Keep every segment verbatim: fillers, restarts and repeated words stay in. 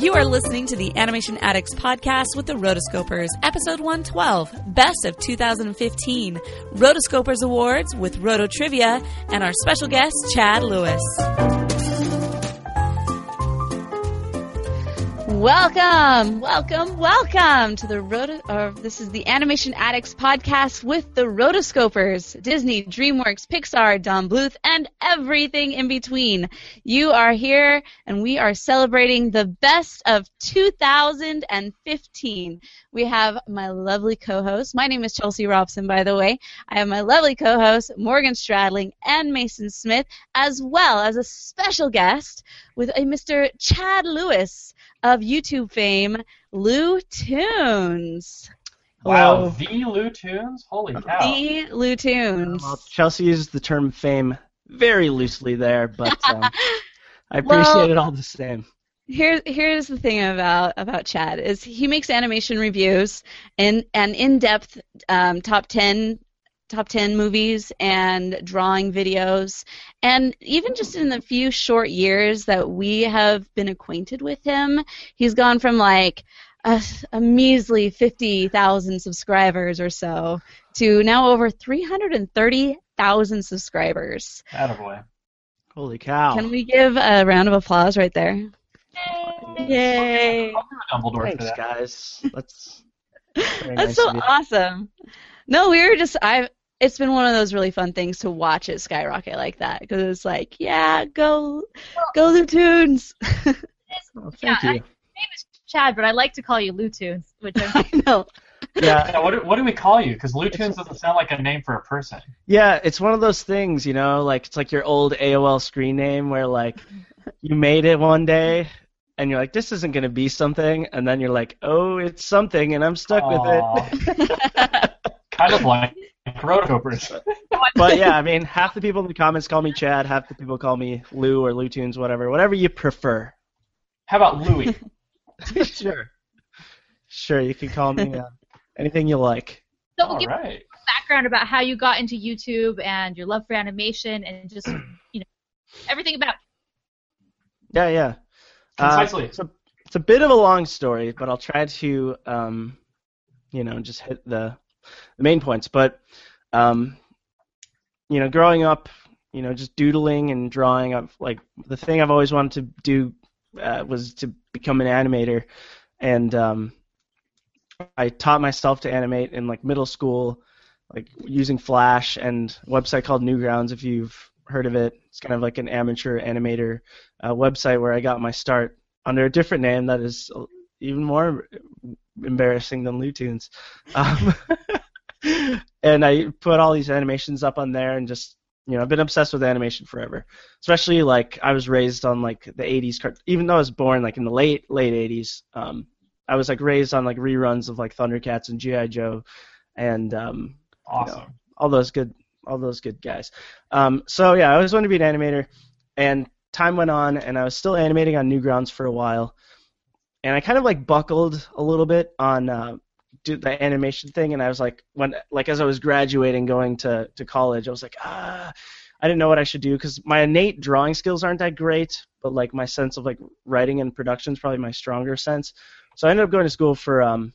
You are listening to the Animation Addicts podcast with the Rotoscopers, episode one twelve, Best of two thousand fifteen, Rotoscopers Awards with Roto Trivia, and our special guest, Chad Lewis. Welcome, welcome, welcome to the Roto. Or this is the Animation Addicts podcast with the Rotoscopers, Disney, DreamWorks, Pixar, Don Bluth, and everything in between. You are here, and we are celebrating the best of two thousand fifteen. We have my lovely co-host. My name is Chelsea Robson, by the way. I have my lovely co-host Morgan Stradling and Mason Smith, as well as a special guest with a Mister Chad Lewis of YouTube fame, Lou Tunes. Wow, the Lou Tunes? Holy cow. The Lou Tunes. Well, Chelsea uses the term fame very loosely there, but um, I appreciate well, it all the same. Here, here's the thing about, about Chad, is he makes animation reviews and, and in-depth um, top ten top ten movies and drawing videos, and even just in the few short years that we have been acquainted with him, he's gone from like a, a measly fifty thousand subscribers or so to now over three hundred thirty thousand subscribers. Attaboy. Holy cow. Can we give a round of applause right there? Yay! Dumbledore Thanks, for that. guys. That's very That's nice so of you. awesome. No, we were just I. It's been one of those really fun things to watch it skyrocket like that, because it's like, yeah, go, go Lou Tunes. Oh, thank yeah, you. I, my name is Chad, but I like to call you Lou Tunes, which I'm I know. Yeah, Yeah, what, do, what do we call you? Because Lou Tunes doesn't sound like a name for a person. yeah, it's one of those things, you know, like it's like your old A O L screen name where like you made it one day and you're like, this isn't going to be something, and then you're like, oh, it's something, and I'm stuck Aw. with it. Kind of like Rotoscopers. But yeah, I mean, half the people in the comments call me Chad, half the people call me Lou or Lou Tunes, whatever, whatever you prefer. How about Louie? Sure. Sure, you can call me uh, anything you like. so All give right. background about how you got into YouTube and your love for animation and just you know everything about. Yeah, yeah. Uh, Concisely. it's, a, it's a bit of a long story, but I'll try to, um, you know, just hit the the main points. But, um, you know, growing up, you know, just doodling and drawing up, like, the thing I've always wanted to do uh, was to become an animator. And um, I taught myself to animate in, like, middle school, like, using Flash and a website called Newgrounds, if you've heard of it. It's kind of like an amateur animator uh, website where I got my start under a different name that is even more embarrassing than Lou Tunes. Um, and I put all these animations up on there, and just, you know, I've been obsessed with animation forever. Especially, like, I was raised on, like, the eighties cart- even though I was born, like, in the late, late eighties, um, I was, like, raised on, like, reruns of, like, Thundercats and G I. Joe and, um, Awesome. you know, all those good, all those good guys. Um, so, yeah, I always wanted to be an animator, and time went on, and I was still animating on Newgrounds for a while, and I kind of, like, buckled a little bit on uh, do the animation thing, and I was like, when, like, as I was graduating, going to, to college, I was like, ah, I didn't know what I should do, because my innate drawing skills aren't that great, but, like, my sense of, like, writing and production is probably my stronger sense. So I ended up going to school for um,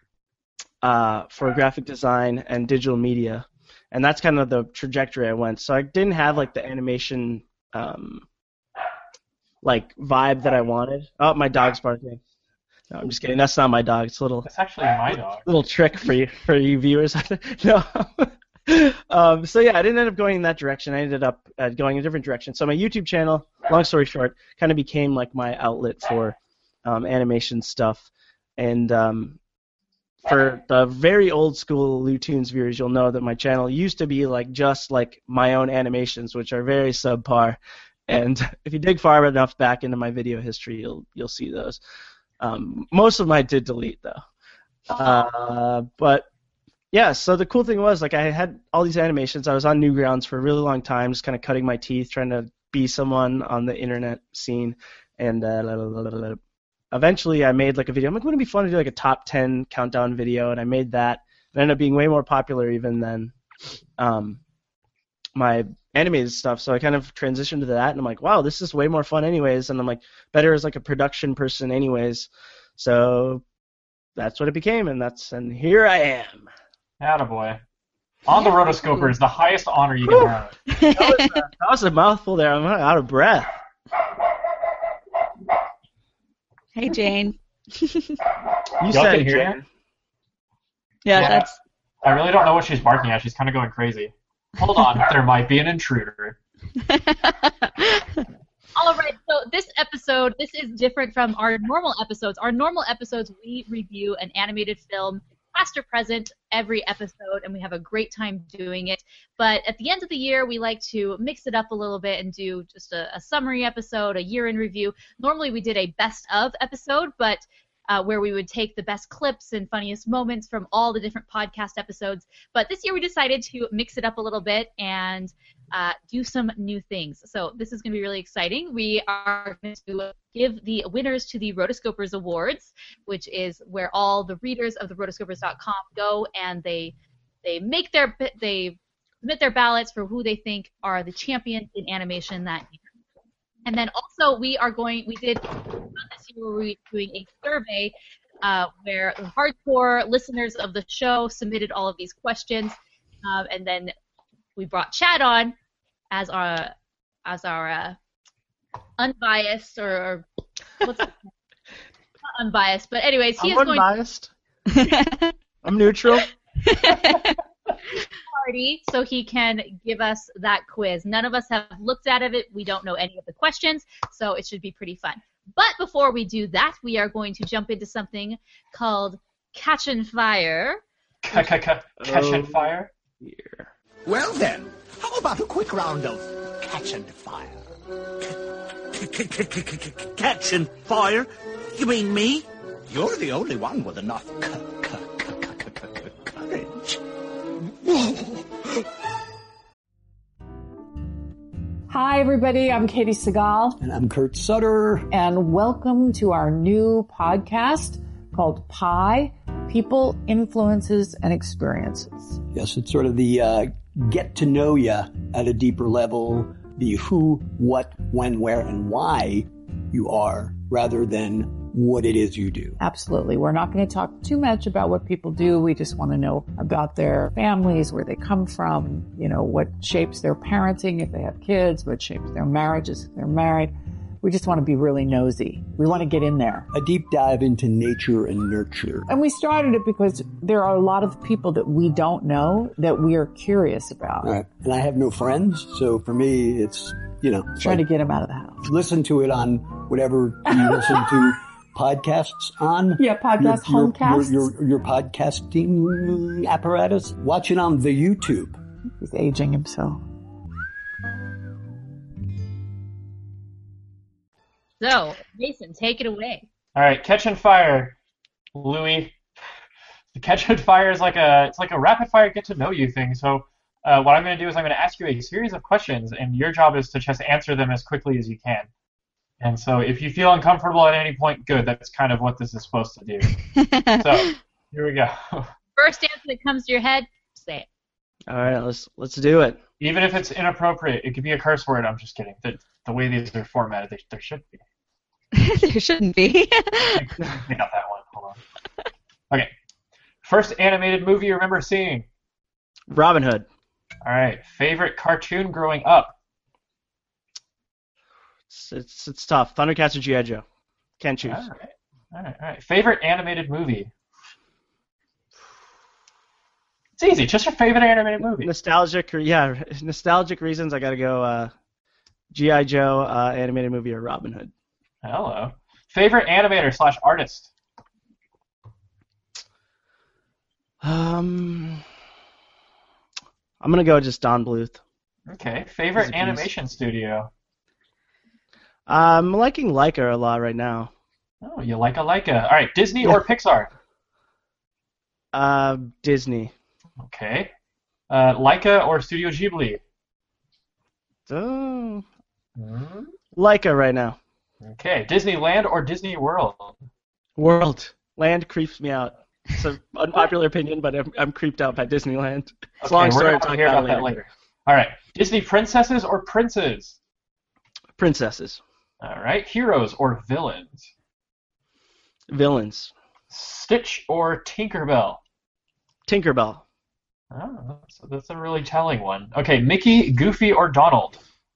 uh, for graphic design and digital media, and that's kind of the trajectory I went. So I didn't have, like, the animation, um, like, vibe that I wanted. Oh, my dog's barking. No, I'm just kidding. That's not my dog. It's a little That's actually my dog. little trick for you for you viewers. No. um, so yeah, I didn't end up going in that direction. I ended up uh, going in a different direction. So my YouTube channel, long story short, kind of became like my outlet for um, animation stuff. And um, for the very old school Lou Tunes viewers, you'll know that my channel used to be like just like my own animations, which are very subpar. And if you dig far enough back into my video history, you'll you'll see those. Um, most of them I did delete, though. Uh, but, yeah, so the cool thing was, like, I had all these animations. I was on Newgrounds for a really long time, just kind of cutting my teeth, trying to be someone on the internet scene. And uh, eventually I made, like, a video. I'm like, wouldn't it be fun to do, like, a top ten countdown video? And I made that. It ended up being way more popular even than um, my animated stuff, so I kind of transitioned to that, and I'm like, wow, this is way more fun anyways, and I'm like better as like a production person anyways. So that's what it became, and that's and here I am. Attaboy. On the Rotoscopers, the highest honor you Whew. can have. That was, a, that was a mouthful there. I'm out of breath. Hey, Jane. You Y'all said can it, hear Jane. her? Yeah, Yeah. that's. I really don't know what she's barking at. She's kind of going crazy. Hold on, there might be an intruder. All right, so this episode, this is different from our normal episodes. Our normal episodes, we review an animated film, past or present, every episode, and we have a great time doing it. But at the end of the year, we like to mix it up a little bit and do just a, a summary episode, a year in review. Normally we did a best of episode, but uh, where we would take the best clips and funniest moments from all the different podcast episodes. But this year we decided to mix it up a little bit and uh, do some new things. So this is going to be really exciting. We are going to give the winners to the Rotoscopers Awards, which is where all the readers of the rotoscopers dot com go and they they make their they submit their ballots for who they think are the champions in animation that year. And then also we are going, we did this year where we were doing a survey uh, where the hardcore listeners of the show submitted all of these questions, um, and then we brought Chad on as our as our uh, unbiased or, or what's it? Not unbiased, but anyways, he I'm is going unbiased. I'm neutral. party so he can give us that quiz. None of us have looked at it. We don't know any of the questions, so it should be pretty fun. But before we do that, we are going to jump into something called Catchin' Fire. Catching fire? Here. Well then, how about a quick round of catch and fire? Catch and fire? You mean me? You're the only one with enough c- c- c- c- c- courage. Hi, everybody. I'm Katie Segal, And I'm Kurt Sutter. and welcome to our new podcast called Pi, People, Influences, and Experiences. Yes, it's sort of the uh, get to know you at a deeper level, the who, what, when, where, and why you are, rather than what it is you do. Absolutely. We're not going to talk too much about what people do. We just want to know about their families, where they come from, you know, what shapes their parenting if they have kids, what shapes their marriages if they're married. We just want to be really nosy. We want to get in there. A deep dive into nature and nurture. And we started it because there are a lot of people that we don't know that we are curious about. All right. And I have no friends, so for me, it's, you know, it's Trying like to get them out of the house. listen to it on whatever you listen to podcasts on. Yeah, podcast, your, homecasts. Your, your, your podcasting apparatus. Watch it on the YouTube. He's aging himself. So, Mason, take it away. All right, Catching Fire, Louis. The Catching Fire is like a it's like a rapid fire get to know you thing. So uh, what I'm going to do is I'm going to ask you a series of questions, and your job is to just answer them as quickly as you can. And so if you feel uncomfortable at any point, good. That's kind of what this is supposed to do. So here we go. First answer that comes to your head, say it. All right, let's let's do it. Even if it's inappropriate, it could be a curse word. I'm just kidding. The, the way these are formatted, they, there should be. There shouldn't be. I got that one. Hold on. Okay. First animated movie you remember seeing? Robin Hood. All right. Favorite cartoon growing up? It's it's, it's tough. Thundercats or G I. Joe. Can't choose. All right. All right. All right. Favorite animated movie? It's easy. Just your favorite animated movie. Nostalgic or yeah, nostalgic reasons. I gotta go. Uh, G I. Joe uh, animated movie or Robin Hood. Hello. Favorite animator slash artist? Um, I'm gonna go just Don Bluth. Okay. He's Favorite a beast. animation studio? I'm liking Leica a lot right now. Oh, you like a Leica. All right. Disney or Pixar? Uh, Disney. Okay. Uh, Leica or Studio Ghibli? Oh, Hmm? Leica right now. Okay. Disneyland or Disney World? World. Land creeps me out. It's an unpopular opinion, but I'm, I'm creeped out by Disneyland. It's a Okay, long we're story. gonna I'll talk hear about about it that later. later. All right. Disney princesses or princes? Princesses. All right. Heroes or villains? Villains. Stitch or Tinkerbell? Tinkerbell. Oh, so that's a really telling one. Okay. Mickey, Goofy, or Donald?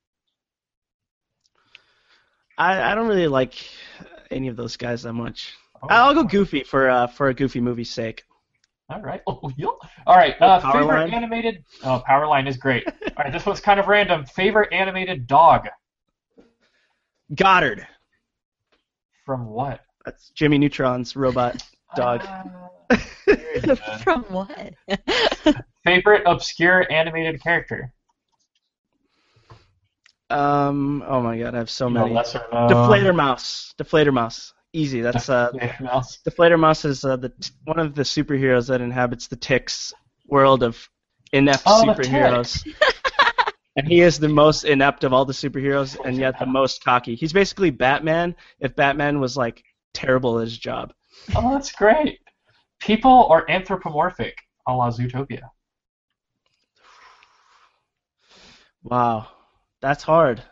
I, I don't really like any of those guys that much. Oh, I'll go Goofy for uh, for a Goofy movie's sake. All right. Oh, yeah. All right. Uh, Powerline? favorite animated. Oh, Powerline is great. All right. This one's kind of random. Favorite animated dog? Goddard. From what? That's Jimmy Neutron's robot dog. Uh, very good. From what? Favorite obscure animated character? Um. Oh my God, I have so You know, many. lesser known. Deflator Mouse. Deflator Mouse. Easy. That's uh. Deflator Mouse. Deflator Mouse is uh, the t- one of the superheroes that inhabits the Tick's world of inept Oh, the superheroes. And he is the most inept of all the superheroes, and yet the most cocky. He's basically Batman if Batman was like terrible at his job. Oh, that's great. People or anthropomorphic, a la Zootopia? Wow, that's hard.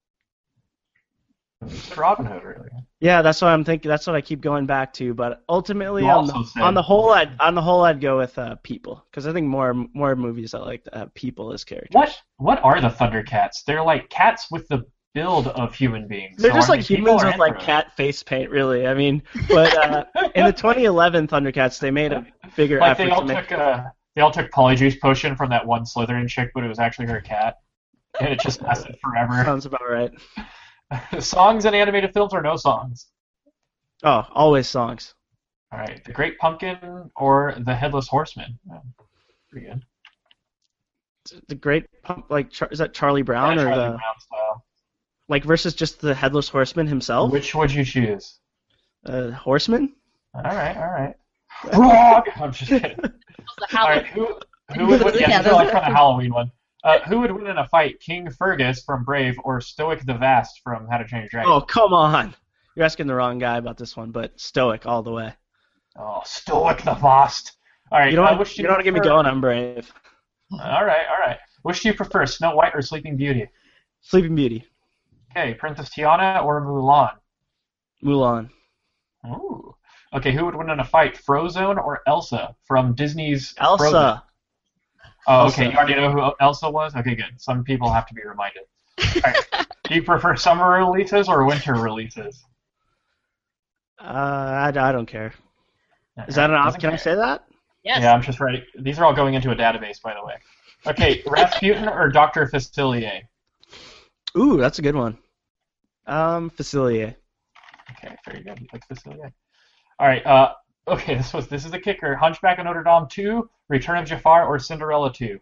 It's Robin Hood, really. Yeah, that's what I'm thinking. That's what I keep going back to. But ultimately, You on the, also said- on the whole, I'd on the whole, I'd go with uh, people because I think more more movies I like to have people as characters. What What are the Thundercats? They're like cats with the build of human beings. They're So just are like they people humans or with like anthropos? cat face paint, really. I mean, but uh, in the twenty eleven Thundercats, they made a bigger Like effort they all to make. took uh, they all took Polyjuice potion from that one Slytherin chick, but it was actually her cat, and it just lasted forever. Sounds about right. Songs in animated films or no songs? Oh, always songs. All right, The Great Pumpkin or The Headless Horseman? Oh, pretty good. The Great Pump, like Char- is that Charlie Brown Yeah, or Charlie the Brown style. like versus just the Headless Horseman himself? Which would you choose? Uh, Horseman? All right, all right. Wrong. I'm just kidding. The All right, Halloween. who who would win? Yeah, Yeah, those like are- from the Halloween one. Uh, who would win in a fight, King Fergus from Brave or Stoic the Vast from How to Train Your Dragon? Oh, come on. You're asking the wrong guy about this one, but Stoic all the way. Oh, Stoic the Vast. All right, You don't, uh, want, which do you don't want to get me prefer? going, I'm brave. All right, all right. Which do you prefer, Snow White or Sleeping Beauty? Sleeping Beauty. Okay, Princess Tiana or Mulan? Mulan. Ooh. Okay, who would win in a fight, Frozone or Elsa from Disney's Elsa. Frozen? Oh, okay. Elsa. You already know who Elsa was? Okay, good. Some people have to be reminded. All right. Do you prefer summer releases or winter releases? Uh, I, I don't care. Is that an option? Can I say that? Yes. Yeah, I'm just ready. These are all going into a database, by the way. Okay, Rasputin or Doctor Facilier? Ooh, that's a good one. Um, Facilier. Okay, very good. You picked Facilier. All right. Uh, okay, this was this is the kicker. Hunchback of Notre Dame two, Return of Jafar, or Cinderella two?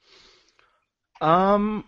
Um,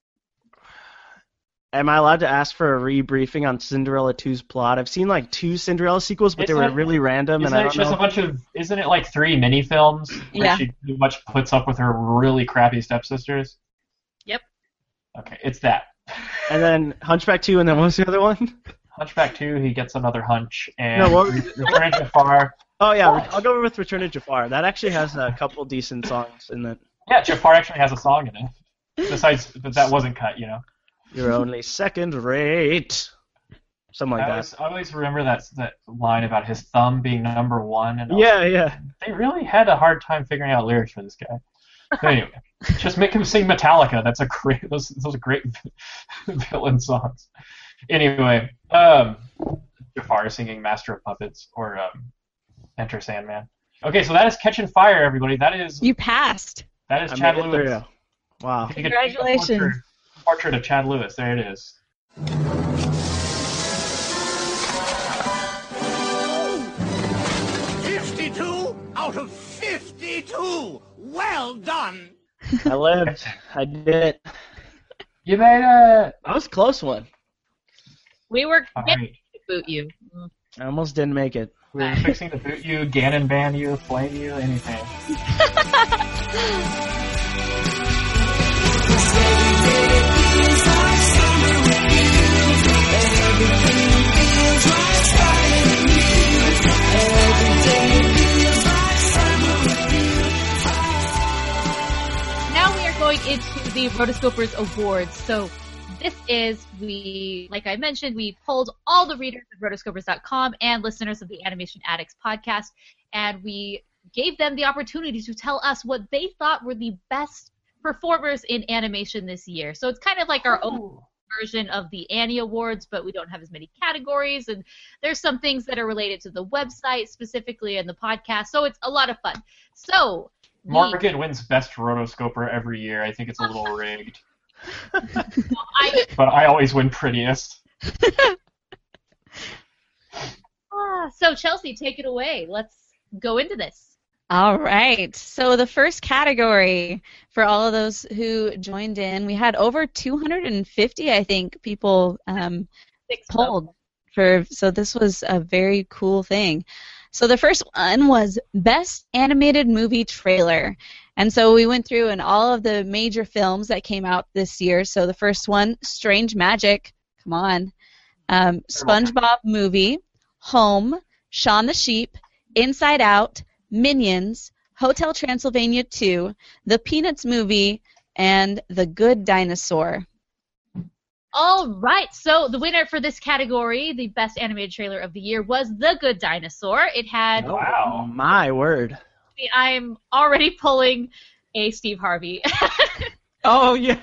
am I allowed to ask for a rebriefing on Cinderella two's plot? I've seen like two Cinderella sequels, but Isn't they were it- really random, Isn't and I it don't just know. a bunch of? Isn't it like three mini films where Yeah. she pretty much puts up with her really crappy stepsisters? Yep. Okay, it's that. And then Hunchback two, and then what was the other one? Hunchback two, he gets another hunch, and No, what- Return of Jafar. Oh yeah, What? I'll go with Return of Jafar. That actually has a couple decent songs in it. Yeah, Jafar actually has a song in it. Besides, but that wasn't cut, you know. You're only second rate. Something like I that. always, I always remember that that line about his thumb being number one, and I was Yeah, yeah. they really had a hard time figuring out lyrics for this guy. But anyway, just make him sing Metallica. That's a great. Those those are great villain songs. Anyway, um, Jafar singing Master of Puppets or um, Enter Sandman. Okay, so that is Catching Fire, everybody. That is You passed. that is I Chad made it Lewis. through. Wow. You can take a Congratulations. Portrait, portrait of Chad Lewis. There it is. fifty-two out of fifty-two. Well done. I lived. I did it. You made it. That was a close one. We were All getting right. to boot you. Mm. I almost didn't make it. We were fixing to boot you, Ganon ban you, flame you, anything. Now we are going into the Rotoscopers Awards. So this is, we, like I mentioned, we polled all the readers of rotoscopers dot com and listeners of the Animation Addicts podcast, and we gave them the opportunity to tell us what they thought were the best performers in animation this year. So it's kind of like our own version of the Annie Awards, but we don't have as many categories, and there's some things that are related to the website specifically and the podcast, so it's a lot of fun. So Morgan wins Best Rotoscoper every year. I think it's a little rigged. I, but I always win prettiest. ah, so Chelsea, take it away. Let's go into this. All right. So the first category for all of those who joined in, we had over two hundred fifty, I think, people um, polled for. So this was a very cool thing. So the first one was Best Animated Movie Trailer. And so we went through and all of the major films that came out this year. So the first one, Strange Magic. Come on. Um, SpongeBob Movie, Home, Shaun the Sheep, Inside Out, Minions, Hotel Transylvania two, The Peanuts Movie, and The Good Dinosaur. All right, so the winner for this category, the best animated trailer of the year, was The Good Dinosaur. It had... Oh, wow. My word. I'm already pulling a Steve Harvey. Oh, yeah.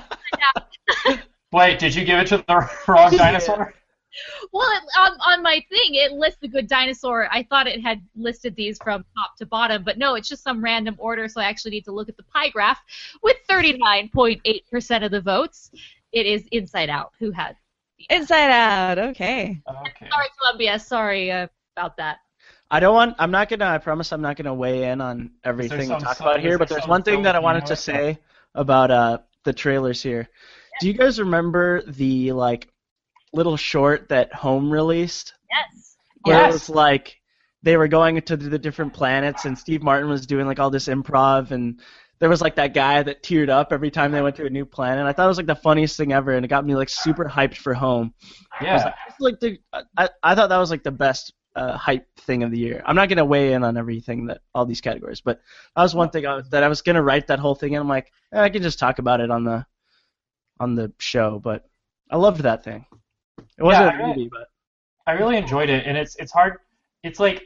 Wait, did you give it to the wrong dinosaur? Well, it, on, on my thing, it lists The Good Dinosaur. I thought it had listed these from top to bottom, but no, it's just some random order, so I actually need to look at the pie graph. With thirty-nine point eight percent of the votes, it is Inside Out who had. Inside Out, okay. Okay. Sorry, Columbia. Sorry uh, about that. I don't want. I'm not gonna. I promise I'm not gonna weigh in on everything we some- talk some- about here. is But there there's some one thing that I film wanted you to like? say about uh, the trailers here. Do you guys remember the like little short that Home released? Yes. Where Yes. it was like they were going to the different planets, and Steve Martin was doing like all this improv, and there was like that guy that teared up every time they went to a new planet. I thought it was like the funniest thing ever, and it got me like super hyped for Home. I was Yeah. like, it's like the, I, I thought that was like the best uh, hype thing of the year. I'm not gonna weigh in on everything that all these categories, but that was one thing I was, that I was gonna write that whole thing, and I'm like, eh, I can just talk about it on the on the show. But I loved that thing. It wasn't Yeah, a I really- movie, but I really enjoyed it, and it's it's hard. It's like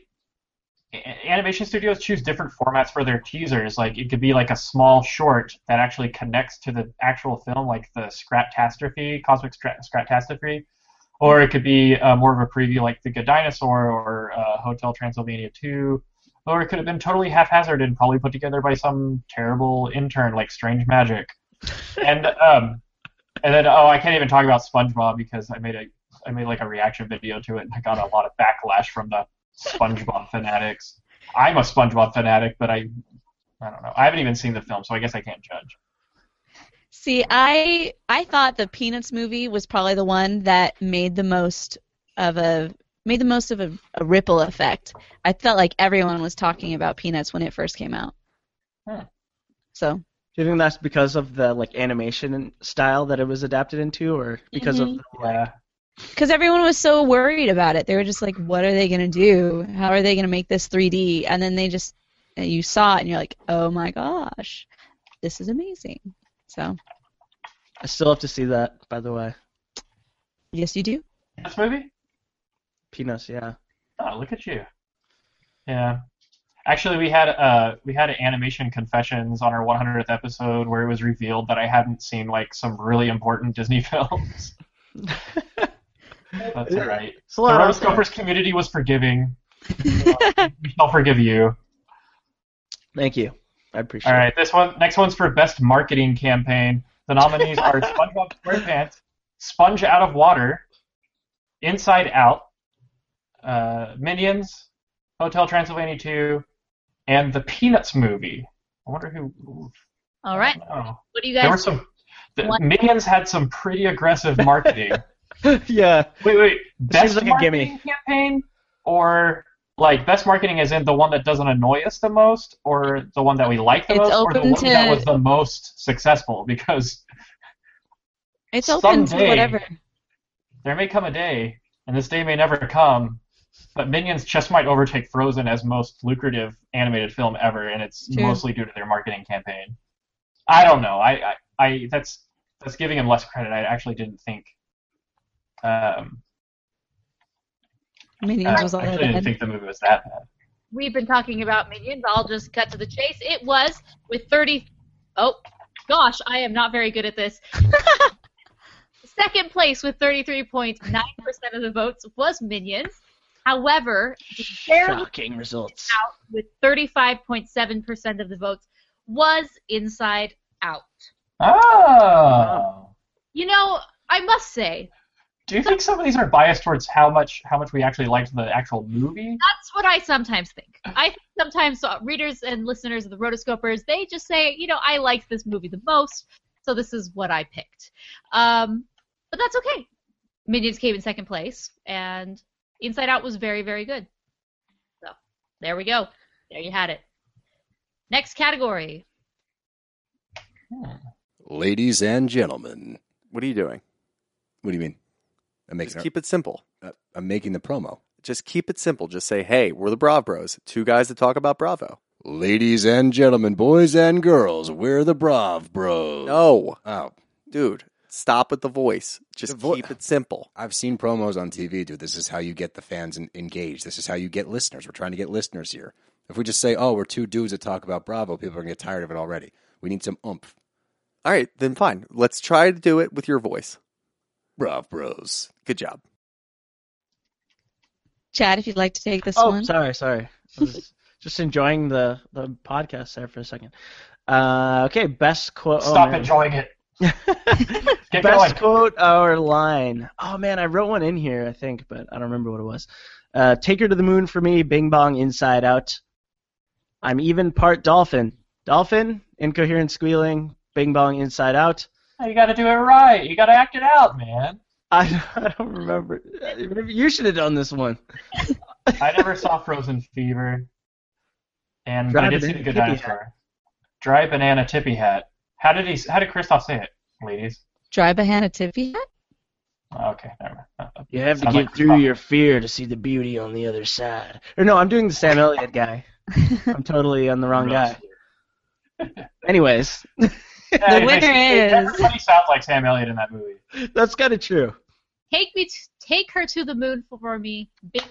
a- animation studios choose different formats for their teasers. Like it could be like a small short that actually connects to the actual film, like the Scratastrophe, Cosmic Scrat- Scratastrophe, or it could be uh, more of a preview, like The Good Dinosaur or uh, Hotel Transylvania two, or it could have been totally haphazard and probably put together by some terrible intern like Strange Magic. and um, and then oh, I can't even talk about SpongeBob because I made a I made like a reaction video to it and I got a lot of backlash from the SpongeBob fanatics. I'm a SpongeBob fanatic, but I I don't know. I haven't even seen the film, so I guess I can't judge. See, I I thought the Peanuts movie was probably the one that made the most of a made the most of a, a ripple effect. I felt like everyone was talking about Peanuts when it first came out. Hmm. So. do you think that's because of the like animation and style that it was adapted into, or because Mhm. of the, Yeah. Because everyone was so worried about it. They were just like, what are they going to do? How are they going to make this three D? And then they just, you saw it and you're like, oh my gosh, this is amazing. So, I still have to see that, by the way. yes, you do. This movie? Peanuts, yeah. Oh, look at you. Yeah. Actually, we had uh we had animation confessions on our one hundredth episode where it was revealed that I hadn't seen like some really important Disney films. That's all right. It's a The lot out there. Rotoscopers community was forgiving. Uh, we shall forgive you. Thank you. I appreciate All it. right, this one, next one's for best marketing campaign. The nominees are SpongeBob SquarePants, Sponge Out of Water, Inside Out, uh, Minions, Hotel Transylvania two, and the Peanuts movie. I wonder who. All right. Oh, What do you there were guys some. The What? Minions had some pretty aggressive marketing. Yeah. Wait, wait. Best seems like a marketing campaign, or like best marketing as in the one that doesn't annoy us the most, or the one that we like the It's most, or the open one that to- was the most successful? Because It's open to Someday. whatever. there may come a day, and this day may never come, but Minions just might overtake Frozen as most lucrative animated film ever, and it's True. mostly due to their marketing campaign. I don't know. I, I I that's that's giving him less credit. I actually didn't think. Um, Minions I was all actually that didn't bad. think the movie was that bad. We've been talking about Minions. I'll just cut to the chase. It was with thirty. Oh, gosh, I am not very good at this. Second place with thirty-three point nine percent of the votes was Minions. However, the barely Shocking results. out with thirty-five point seven percent of the votes was Inside Out. Oh. You know, I must say, Do you think some of these are biased towards how much how much we actually liked the actual movie? that's what I sometimes think. I think sometimes uh, readers and listeners of the Rotoscopers, they just say, you know, I liked this movie the most, so this is what I picked. Um, but that's okay. Minions came in second place, and Inside Out was very, very good. So, there we go. There you had it. Next category. Ladies and gentlemen. What are you doing? What do you mean? I'm making, Just keep it simple. uh, I'm making the promo. Just keep it simple. Just say, hey, we're the Brav Bros. Two guys that talk about Bravo. Ladies and gentlemen, boys and girls, we're the Brav Bros. No. Oh, Dude, stop with the voice. Just The vo- keep it simple. I've seen promos on T V, dude. This is how you get the fans en- engaged. This is how you get listeners. We're trying to get listeners here. If we just say, oh, we're two dudes that talk about Bravo, people are going to get tired of it already. We need some oomph. All right, then fine. Let's try to do it with your voice. Brav Bros. Good job. Chad, if you'd like to take this Oh, one. sorry, sorry. I was just enjoying the, the podcast there for a second. Uh, okay, best quote. Stop oh, man. enjoying it. Get Best going. quote or line. Oh man, I wrote one in here, I think, but I don't remember what it was. Uh, Take her to the moon for me, Bing Bong, Inside Out. I'm even part dolphin. Dolphin, incoherent squealing, Bing Bong, Inside Out. You got to do it right. You got to act it out, man. I, I don't remember. Maybe you should have done this one. I never saw Frozen Fever, and Dry but I did see banana the Good tippy Dinosaur. Dry banana tippy hat. How did he? How did Christoph say it, ladies? Dry banana tippy hat? Oh, okay, never mind. Uh, You have to sounds get like through Christoph. your fear to see the beauty on the other side. Or no, I'm doing the Sam Elliott guy. I'm totally on the wrong guy. Anyways, Yeah, The it winner makes- is- Everybody sounds like Sam Elliott in that movie. that's kind of true. Take me, t- take her to the moon for me. Bing.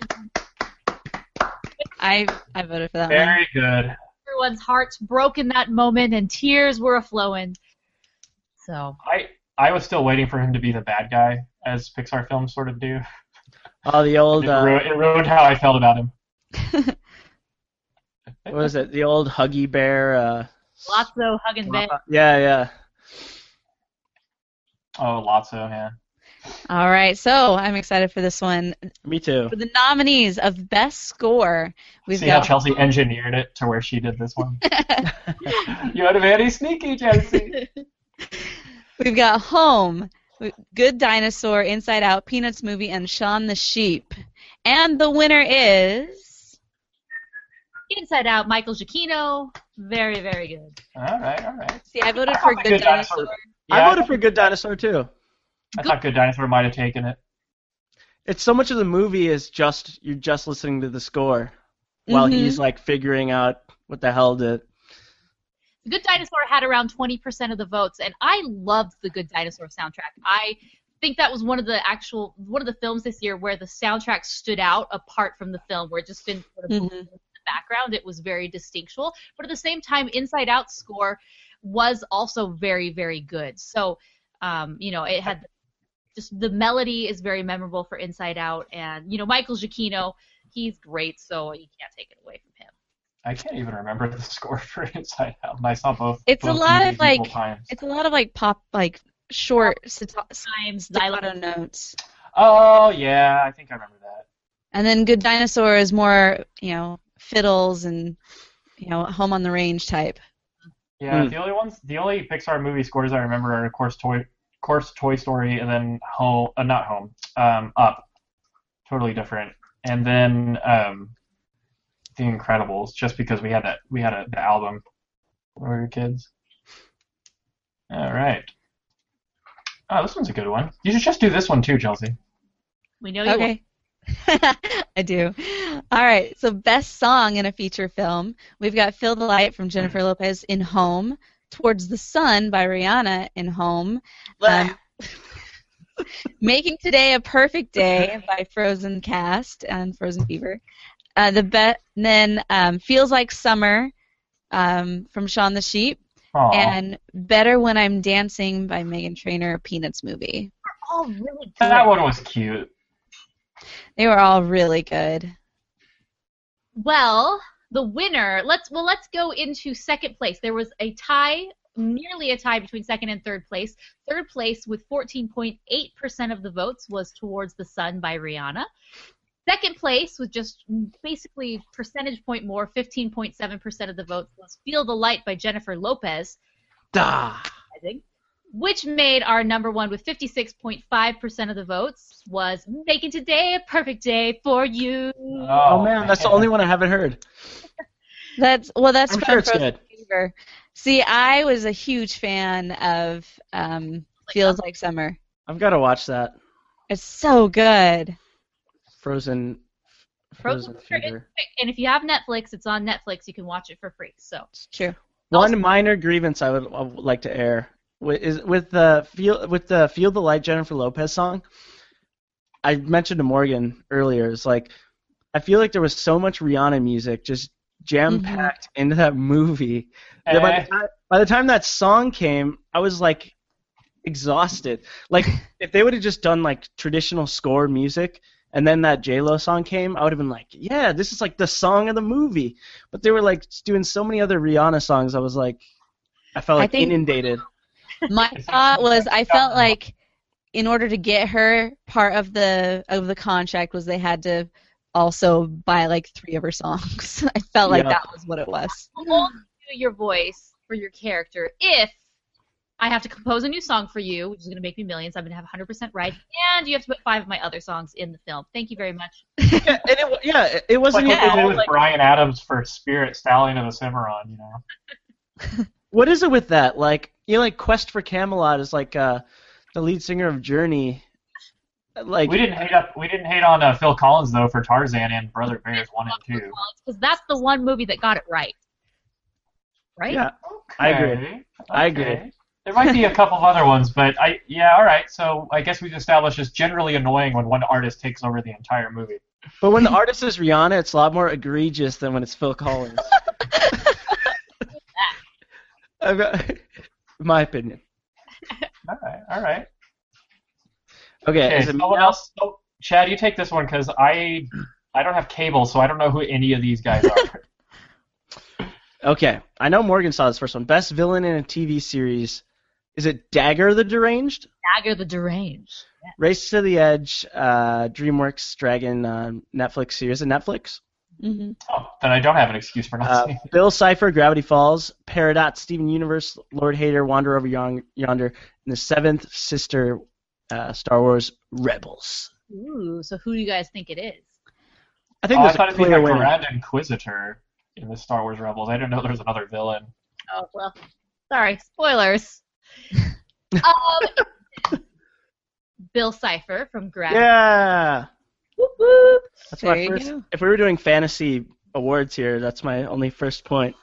I I voted for that one. Very good. Everyone's hearts broke in that moment, and tears were a flowing. So I I was still waiting for him to be the bad guy, as Pixar films sort of do. Oh, the old, It, uh, ru- it ruined how I felt about him. what was it? The old Huggy Bear. Uh, Lotso hugging Ben. yeah, yeah. Oh, Lotso, yeah. All right, so I'm excited for this one. Me too. For the nominees of Best Score, we've See how got Chelsea engineered it to where she did this one? You are very sneaky, Chelsea. we've got Home, Good Dinosaur, Inside Out, Peanuts Movie, and Shaun the Sheep. And the winner is Inside Out, Michael Giacchino. Very, very good. All right, all right. See, I voted I for thought Good Good Dinosaur- Dinosaur. Yeah, I I voted thought- for Good Dinosaur too. I thought Good Dinosaur might have taken it. It's so much of the movie is just you're just listening to the score while Mhm. he's like figuring out what the hell to. The Good Dinosaur had around twenty percent of the votes, and I loved the Good Dinosaur soundtrack. I think that was one of the actual one of the films this year where the soundtrack stood out apart from the film, where it just didn't sort of Mhm. in the background. It was very distinctual, but at the same time, Inside Out's score was also very, very good. So, um, you know, it had just the melody is very memorable for Inside Out, and you know, Michael Giacchino, he's great, so you can't take it away from him. I can't even remember the score for Inside Out. And I saw both. It's a both lot movies of like multiple times. it's a lot of like pop like short staccato Times staccato notes. Oh yeah, I think I remember that. And then Good Dinosaur is more, you know, fiddles and, you know, Home on the Range type. Yeah, Hmm. the only ones, the only Pixar movie scores I remember are of course Toy, of course Toy Story, and then Home, uh, not Home, um, Up, totally different, and then um, The Incredibles, just because we had that, we had a, the album when we were kids. All right. Oh, this one's a good one. You should just do this one too, Chelsea. We know you. Okay. I do. All right, so best song in a feature film. We've got Feel the Light from Jennifer Lopez in Home, Towards the Sun by Rihanna in Home. Um, Making Today a Perfect Day by Frozen Cast and Frozen Fever. Uh, the be- then um, Feels Like Summer um, from Shaun the Sheep. Aw. And Better When I'm Dancing by Meghan Trainor, Peanuts movie. They're all really good. That one was cute. They were all really good. Well, the winner. Let's well, let's go into second place. There was a tie, nearly a tie between second and third place. Third place with fourteen point eight percent of the votes was Towards the Sun by Rihanna. Second place with just basically percentage point more, fifteen point seven percent of the votes was Feel the Light by Jennifer Lopez. Da. Which made our number one with fifty-six point five percent of the votes was Making Today a Perfect Day for You. Oh, Oh man, that's the only one I haven't heard. That's well, that's I'm from sure it's Frozen good. Fever. See, I was a huge fan of um, Feels Like Summer. I've got to watch that. It's so good. Frozen. Frozen Frozen Fever. Fever. And if you have Netflix, it's on Netflix. You can watch it for free. So It's true. One minor grievance I would, I would like to air with, is with the feel with the Feel the Light Jennifer Lopez song. I mentioned to Morgan earlier. It's like I feel like there was so much Rihanna music just jam packed Mm-hmm. into that movie. That by, the time, by the time that song came, I was like exhausted. Like if they would have just done like traditional score music. And then that J-Lo song came, I would have been like, yeah, this is like the song of the movie. But they were like doing so many other Rihanna songs, I was like, I felt I like think- inundated. My thought was I felt like in order to get her, part of the of the contract was they had to also buy like three of her songs. I felt like Yeah. that was what it was. I'll only do your voice for your character if I have to compose a new song for you, which is going to make me millions. I'm going to have one hundred percent right, and you have to put five of my other songs in the film. Thank you very much. yeah, and it, yeah, it- it It's wasn't like what even they did all, with like, Bryan Adams for Spirit, Stallion of the Cimarron, you know. what is it with that? Like, you know, like Quest for Camelot is like uh, the lead singer of Journey. Like We didn't hate up. We didn't hate on uh, Phil Collins though for Tarzan and Brother Bears one and two. Because that's the one movie that got it right. Right? Yeah, I agree. Okay, I agree. okay. There might be a couple of other ones, but I yeah, all right. So I guess we've established it's generally annoying when one artist takes over the entire movie. But when the artist is Rihanna, it's a lot more egregious than when it's Phil Collins. I've got, my opinion. All right, all right. Okay, Okay, is it me someone now? else? Oh, Chad, you take this one because I I don't have cable, so I don't know who any of these guys are. Okay, I know Morgan saw this first one. Best villain in a T V series. Is it Dagger the Deranged? Dagger the Deranged. Yeah. Race to the Edge, uh, DreamWorks Dragon uh, Netflix series. Is it Netflix? Mm-hmm. Oh, then I don't have an excuse for not Uh, seeing it. Bill Cipher, Gravity Falls, Peridot, Steven Universe, Lord Hater, Wander Over Yon- Yonder, and the seventh sister, uh, Star Wars Rebels. Ooh, so who do you guys think it is? I think Oh, I there's thought a it'd be clear the winner. Grand Inquisitor in the Star Wars Rebels. I didn't know there was another villain. Oh, well, sorry, spoilers. um, Bill Cipher from Gravity. Yeah, Whoop, whoop. that's There my you first. go. If we were doing fantasy awards here, that's my only first point.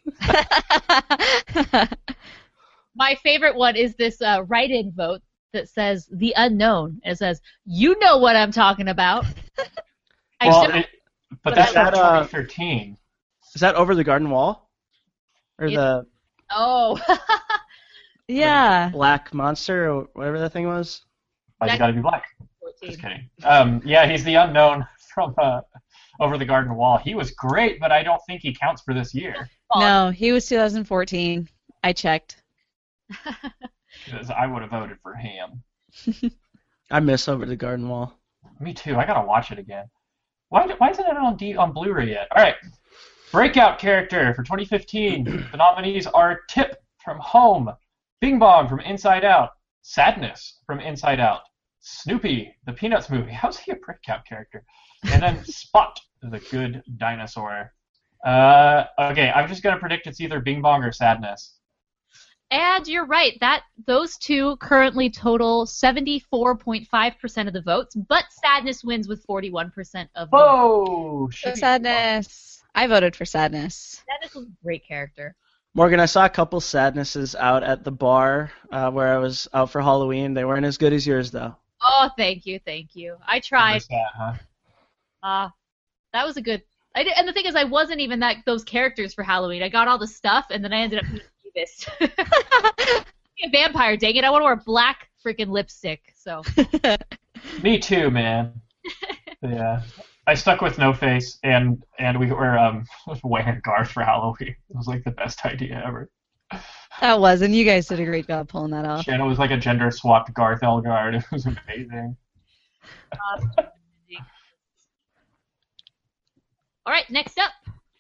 My favorite one is this uh, write-in vote that says The Unknown. It says, you know what I'm talking about. I Well, should- it, but but that's I- from That, uh, twenty thirteen. Is that Over the Garden Wall, or It- the oh. Yeah. Black Monster, or whatever that thing was? Why's That- he gotta be black? fourteen. Just kidding. Um, yeah, he's the unknown from uh, Over the Garden Wall. He was great, but I don't think he counts for this year. No, he was two thousand fourteen. I checked. 'Cause I would have voted for him. I miss Over the Garden Wall. Me too. I gotta watch it again. Why, why isn't it on D, on Blu-ray yet? All right. Breakout character for twenty fifteen. The nominees are Tip from Home, Bing Bong from Inside Out, Sadness from Inside Out, Snoopy, the Peanuts movie. How's he a breakout character? And then Spot, the good dinosaur. Uh, okay, I'm just gonna predict it's either Bing Bong or Sadness. And you're right. That those two currently total seventy-four point five percent of the votes, but Sadness wins with forty-one percent of the votes. Whoa! So Sadness. I voted for Sadness. Sadness was a great character. Morgan, I saw a couple sadnesses out at the bar uh, where I was out for Halloween. They weren't as good as yours, though. Oh, thank you, thank you. I tried. That, huh? Uh, that was a good. I did, and the thing is, I wasn't even that those characters for Halloween. I got all the stuff, and then I ended up being this. a vampire, dang it! I want to wear black freaking lipstick. So. Me too, man. Yeah, I stuck with No Face, and and we were um wearing Garth for Halloween. It was like the best idea ever. That was, and you guys did a great job pulling that off. Shannon was like a gender swapped Garth Elgard. It was amazing. Um, all right, next up.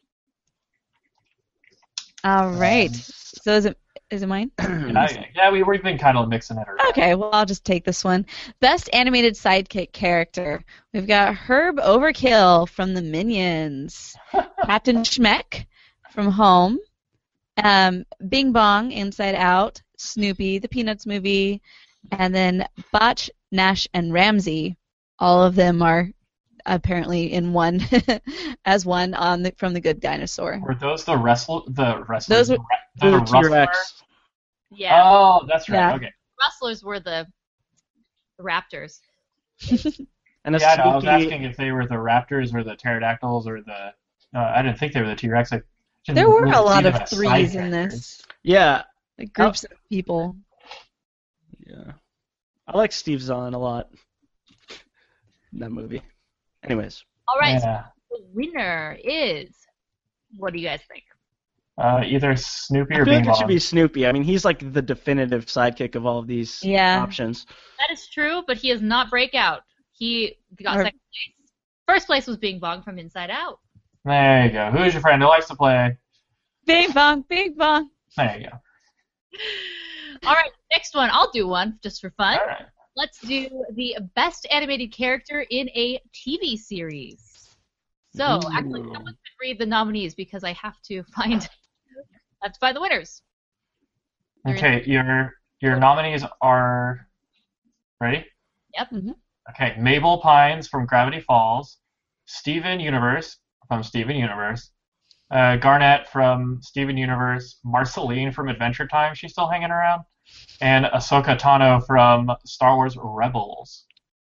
All right. Um, so is it is it mine? yeah, yeah, we we've been kind of mixing it around. Okay, well I'll just take this one. Best animated sidekick character. We've got Herb Overkill from the Minions, Captain Schmeck from Home, um, Bing Bong, Inside Out, Snoopy, the Peanuts movie, and then Botch, Nash, and Ramsey. All of them are apparently in one as one on the, from the Good Dinosaur. Were those the wrestle the wrestlers? Those were the, the T-Rex. Yeah. Oh, that's right. Yeah. Okay. Wrestlers were the, the Raptors. and a yeah, sneaky... no, I was asking if they were the Raptors or the pterodactyls or the. Uh, I didn't think they were the T-Rex. I there were a lot of threes threes in this. Yeah. Like groups oh. of people. Yeah. I like Steve Zahn a lot. In that movie. Anyways. All right. Yeah. So the winner is. What do you guys think? Uh, either Snoopy or I feel Bing like it should Bong. be Snoopy. I mean, he's like the definitive sidekick of all of these yeah. options. That is true, but he is not breakout. He got Or, second place. First place was Bing Bong from Inside Out. There you go. Who's your friend who likes to play? Bing Bong, Bing Bong. There you go. All right, next one. I'll do one just for fun. All right. Let's do the best animated character in a T V series. So, Ooh. actually, someone could read the nominees because I have to find I have to find the winners. Okay, your your nominees are ready? Yep. Mm-hmm. Okay, Mabel Pines from Gravity Falls, Steven Universe from Steven Universe, uh, Garnet from Steven Universe, Marceline from Adventure Time, she's still hanging around, and Ahsoka Tano from Star Wars Rebels.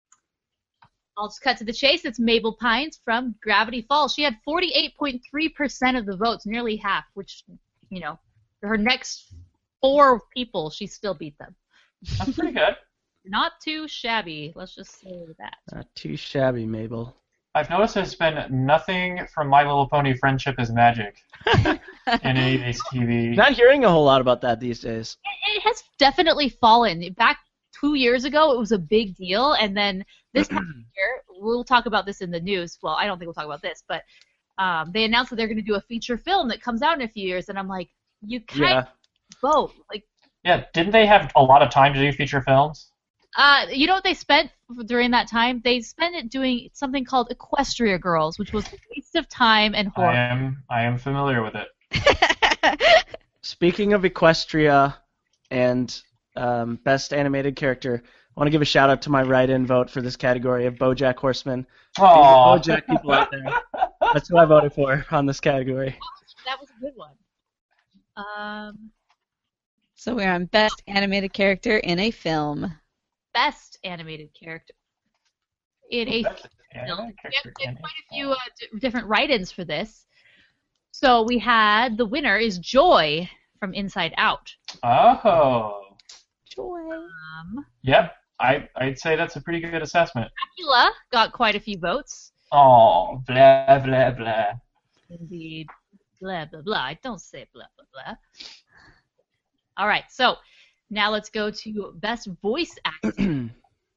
I'll just cut to the chase. It's Mabel Pines from Gravity Falls. She had forty-eight point three percent of the votes, nearly half, which, you know, for her next four people, she still beat them. That's pretty good. Not too shabby, let's just say that. Not too shabby, Mabel. I've noticed there's been nothing from My Little Pony Friendship is Magic in any of these T V. Not hearing a whole lot about that these days. It, it has definitely fallen. Back two years ago, it was a big deal, and then this past year, we'll talk about this in the news. Well, I don't think we'll talk about this, but um, they announced that they're going to do a feature film that comes out in a few years, and I'm like, you can't Yeah. vote. Like, Yeah, didn't they have a lot of time to do feature films? Uh, you know what they spent during that time? They spent it doing something called Equestria Girls, which was a waste of time and horror. I am I am familiar with it. Speaking of Equestria and um, best animated character, I want to give a shout out to my write-in vote for this category of BoJack Horseman. Aww. BoJack people out there. That's who I voted for on this category. That was a good one. Um, So we're on best animated character in a film. best animated character in a Best film. animated We character have in a quite a few uh, d- different write-ins for this. So we had the winner is Joy from Inside Out. Oh. Joy. Um, Yep. I I'd say that's a pretty good assessment. Dracula got quite a few votes. Oh, blah blah blah. Indeed. Blah, blah, blah. I don't say blah, blah, blah. All right, so now let's go to best voice acting.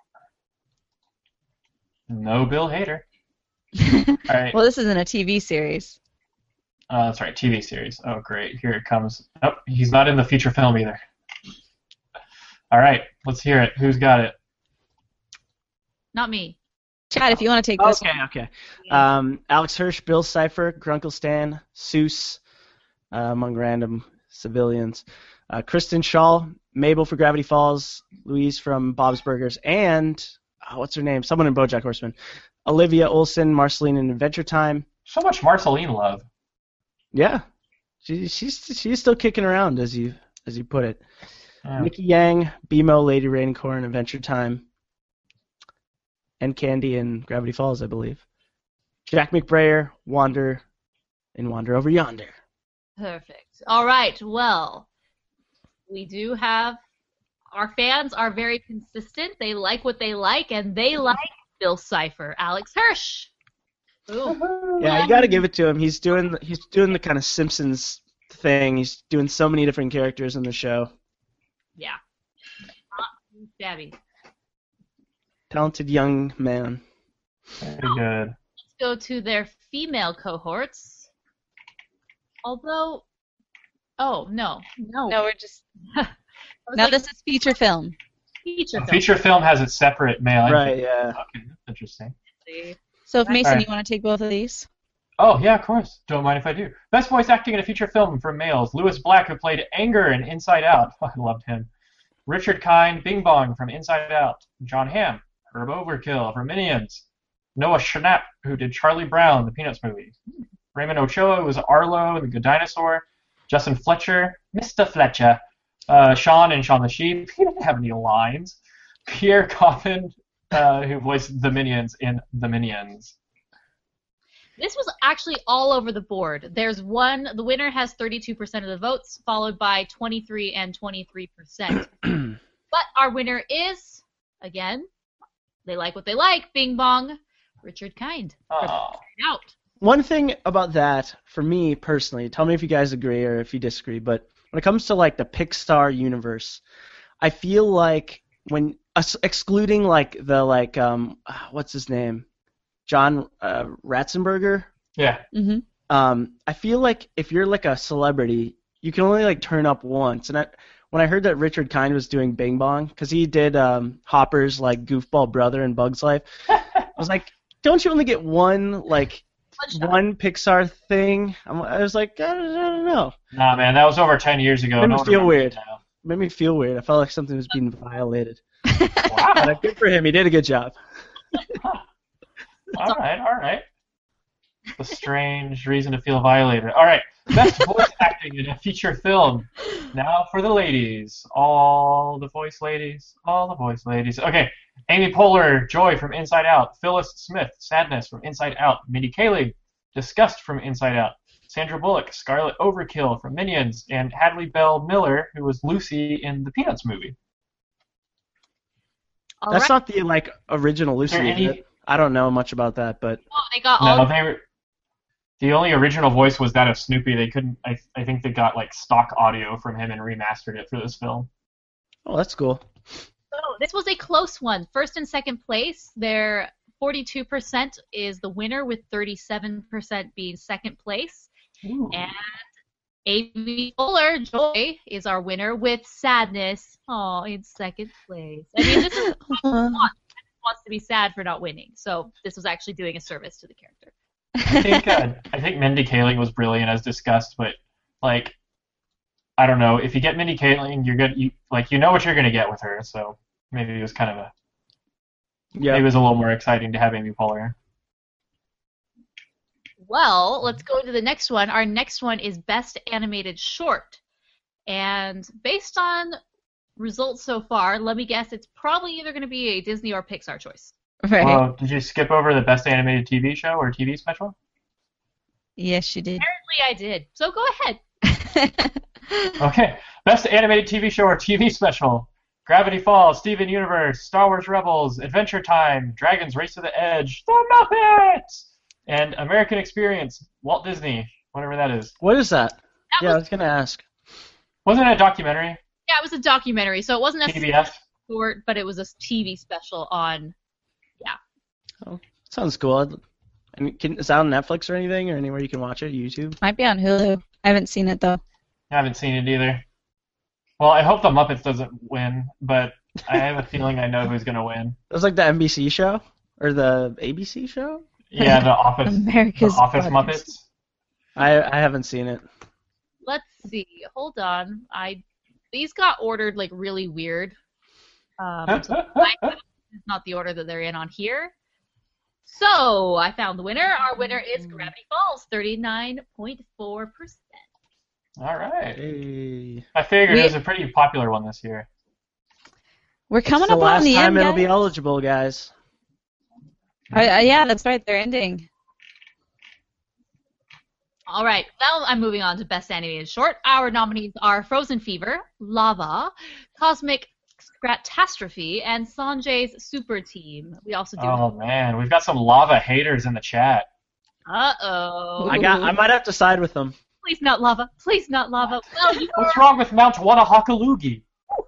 No Bill Hader. All right. Well, this isn't a T V series. Oh, that's right, T V series. Oh, great. Here it comes. Nope, he's not in the feature film either. All right, let's hear it. Who's got it? Not me. Chad, if you want to take this Okay, one. okay. Um, Alex Hirsch, Bill Cipher, Grunkle Stan, Seuss, uh, among random civilians. Uh, Kristen Shaw, Mabel for Gravity Falls, Louise from Bob's Burgers, and oh, what's her name? Someone in BoJack Horseman. Olivia Olson, Marceline in Adventure Time. So much Marceline love. Yeah. She, she's she's still kicking around, as you as you put it. Yeah. Nikki Yang, B M O, Lady Raincorn, Adventure Time, and Candy in Gravity Falls, I believe. Jack McBrayer, Wander, and Wander Over Yonder. Perfect. All right. Well, we do have our fans are very consistent. They like what they like, and they like Bill Cipher, Alex Hirsch. Ooh. Yeah, you got to give it to him. He's doing he's doing the kind of Simpsons thing. He's doing so many different characters in the show. Yeah. Not too shabby. Talented young man. Very good. Let's go to their female cohorts. Although, oh no, no, No, we're just I was now. like, This is feature film. feature A film. feature film has its separate male. Right, entity. yeah. Okay, that's interesting. So if Mason, Alright. you want to take both of these? Oh, yeah, of course. Don't mind if I do. Best voice acting in a feature film for males. Lewis Black, who played Anger in Inside Out. I loved him. Richard Kind, Bing Bong from Inside Out. John Hamm, Herb Overkill from Minions. Noah Schnapp, who did Charlie Brown, the Peanuts movie. Raymond Ochoa, who was Arlo in The Good Dinosaur. Justin Fletcher, Mister Fletcher. Uh, Sean in Shaun the Sheep. He didn't have any lines. Pierre Coffin, uh, who voiced the Minions in The Minions. This was actually all over the board. There's one, the winner has thirty-two percent of the votes, followed by twenty-three and twenty-three percent. But our winner is, again, they like what they like, Bing Bong, Richard Kind. Oh. Out. One thing about that, for me personally, tell me if you guys agree or if you disagree, but when it comes to like the Pixar universe, I feel like when us excluding like the like um what's his name, John uh, Ratzenberger. Yeah. Mm-hmm. Um, I feel like if you're like a celebrity, you can only like turn up once. And I, when I heard that Richard Kind was doing Bing Bong, because he did um, Hopper's like goofball brother in Bug's Life, I was like, don't you only get one like one Pixar thing? I'm, I was like, I don't, I don't know. Nah, man, that was over ten years ago. Made No me one feel remembers weird. it now. Made me feel weird. I felt like something was being violated. Wow. But uh, good for him. He did a good job. All right, all right. A strange reason to feel violated. All right, best voice acting in a feature film. Now for the ladies. All the voice ladies. All the voice ladies. Okay, Amy Poehler, Joy from Inside Out. Phyllis Smith, Sadness from Inside Out. Mindy Kaling, Disgust from Inside Out. Sandra Bullock, Scarlet Overkill from Minions. And Hadley Bell Miller, who was Lucy in the Peanuts movie. All That's right. not the like original Lucy. Is there is any- it? I don't know much about that, but Oh, they got all No, they were. The only original voice was that of Snoopy. They couldn't. I, I think they got like stock audio from him and remastered it for this film. oh, that's cool. Oh, this was a close one. First and second place, their forty-two percent is the winner, with thirty-seven percent being second place. Ooh. And Amy Poehler, Joy, is our winner with Sadness. Oh, in second place. I mean, this is wants to be sad for not winning. So this was actually doing a service to the character. I think uh, I think Mindy Kaling was brilliant as discussed, but like I don't know, if you get Mindy Kaling, you're good. You like you know what you're gonna get with her. So maybe it was kind of a Yeah. maybe it was a little more exciting to have Amy Poehler. Well, let's go to the next one. Our next one is Best Animated Short. And based on results so far, let me guess, it's probably either going to be a Disney or Pixar choice. Right. Well, did you skip over the best animated T V show or T V special? Yes, you did. Apparently I did. So go ahead. Okay, best animated T V show or T V special. Gravity Falls, Steven Universe, Star Wars Rebels, Adventure Time, Dragons Race to the Edge, The Muppets, and American Experience, Walt Disney, whatever that is. What is that? That yeah, I was, was gonna ask. Wasn't it a documentary? yeah, it was a documentary, so it wasn't P a B S? short, but it was a T V special on, Sounds cool. I'd- And can, is that on Netflix or anything, or anywhere you can watch it? YouTube? Might be on Hulu. I haven't seen it though. I haven't seen it either. Well, I hope the Muppets doesn't win, but I have a feeling I know who's going to win. It was like the N B C show or the A B C show. Yeah, the Office, America's the Office Butters. Muppets. I I haven't seen it. let's see, hold on. I These got ordered like really weird. Um, I, it's not the order that they're in on here. So I found the winner. Our winner is Gravity Falls, thirty-nine point four percent. All right. Hey. I figured We- it was a pretty popular one this year. We're coming It's the up last on the time end, it'll guys. be eligible, guys. Uh, uh, yeah, that's right. They're ending. All right, now I'm moving on to Best Animated Short. Our nominees are Frozen Fever, Lava, Cosmic Catastrophe, and Sanjay's Super Team. We also do. Oh man, we've got some lava haters in the chat. Uh oh. I got. I might have to side with them. Please not lava. Please not lava. Well, you What's wrong with Mount Wanahakalugi?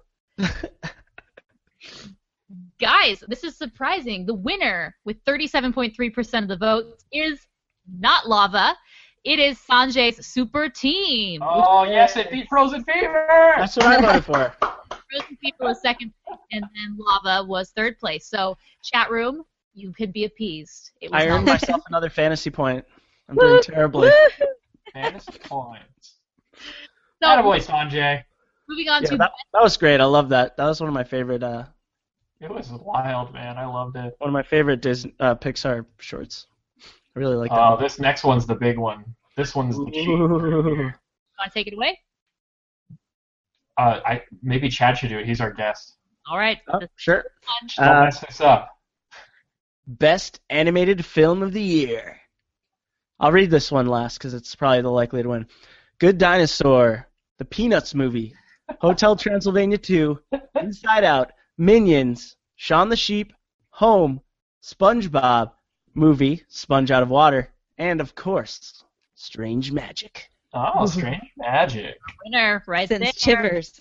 guys, this is surprising. The winner with thirty-seven point three percent of the votes is not lava. It is Sanjay's Super Team. Oh yes, it beat Frozen Fever. That's what I voted for. Frozen Fever was second place, and then lava was third place. So, chat room, you could be appeased. It was I not earned myself another fantasy point. I'm doing terribly. Fantasy points. So, Attaboy, Sanjay. moving on Yeah, to that, that was great. I love that. That was one of my favorite. Uh, It was wild, man. I loved it. one of my favorite Disney uh, Pixar shorts. I really like that. Oh, one. this next one's the big one. This one's the cheat. Ooh. want to take it away? Uh, I maybe Chad should do it. He's our guest. All right. Oh, sure. Don't Uh, mess this up. Best animated film of the year. I'll read this one last because it's probably the likely to win. Good Dinosaur, The Peanuts Movie, Hotel Transylvania two, Inside Out, Minions, Shaun the Sheep, Home, SpongeBob, Movie, Sponge Out of Water, and of course, Strange Magic. Oh, strange magic. Winner right Since there. Chivers.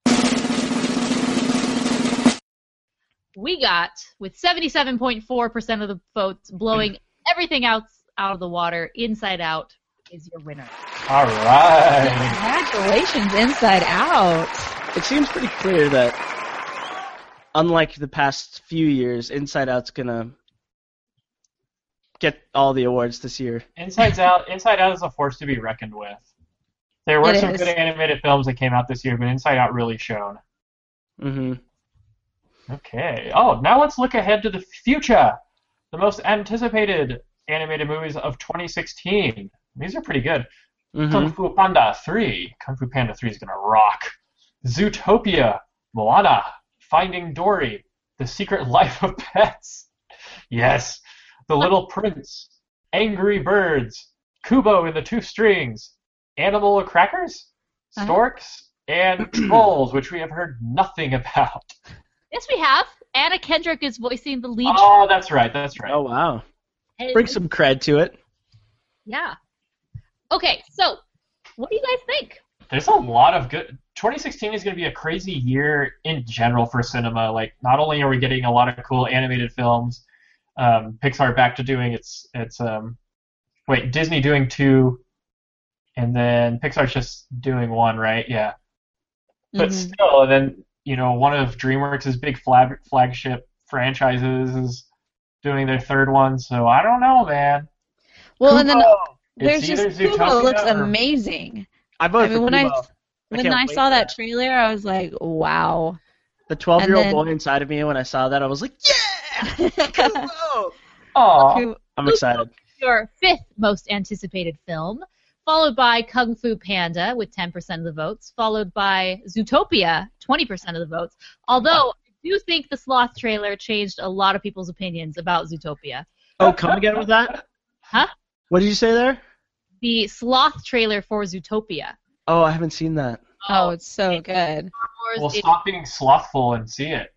We got, with seventy-seven point four percent of the votes, blowing everything else out of the water, Inside Out is your winner. All right. Congratulations, Inside Out. It seems pretty clear that, unlike the past few years, Inside Out's gonna get all the awards this year. Inside Out. Inside Out is a force to be reckoned with. There were It some is. good animated films that came out this year, but Inside Out really shone. Mm-hmm. Okay. Oh, now let's look ahead to the future. The most anticipated animated movies of twenty sixteen. These are pretty good. Mm-hmm. Kung Fu Panda three. Kung Fu Panda three is going to rock. Zootopia. Moana. Finding Dory. The Secret Life of Pets. Yes. The Little Prince. Angry Birds. Kubo and the Two Strings. Animal Crackers. Uh-huh. Storks. And Trolls, which we have heard nothing about. Yes, we have. Anna Kendrick is voicing the lead. Oh, that's right. That's right. Oh wow! And- Bring some cred to it. Yeah. Okay, so what do you guys think? There's a lot of good. twenty sixteen is going to be a crazy year in general for cinema. Like, not only are we getting a lot of cool animated films, um, Pixar back to doing its its um, wait Disney doing two, and then Pixar's just doing one, right? Yeah. But Mhm. still, and then you know one of DreamWorks' big flag, flagship franchises is doing their third one. So I don't know, man. Well, and then Kubo. there's It's just either Kubo Zootopia looks or- amazing. I I voted mean, for when I Kubo. when can't I wait saw for that trailer, I was like, wow. The twelve-year-old and then- boy inside of me, when I saw that, I was like, yeah! Kubo! Aw. Ku- I'm excited. Your fifth most anticipated film, followed by Kung Fu Panda with ten percent of the votes, followed by Zootopia, twenty percent of the votes. Although I do think the Sloth trailer changed a lot of people's opinions about Zootopia. Oh, come again with that? Huh? What did you say there? The Sloth trailer for Zootopia. Oh, I haven't seen that. Oh, it's so good. Well, It- stop being slothful and see it.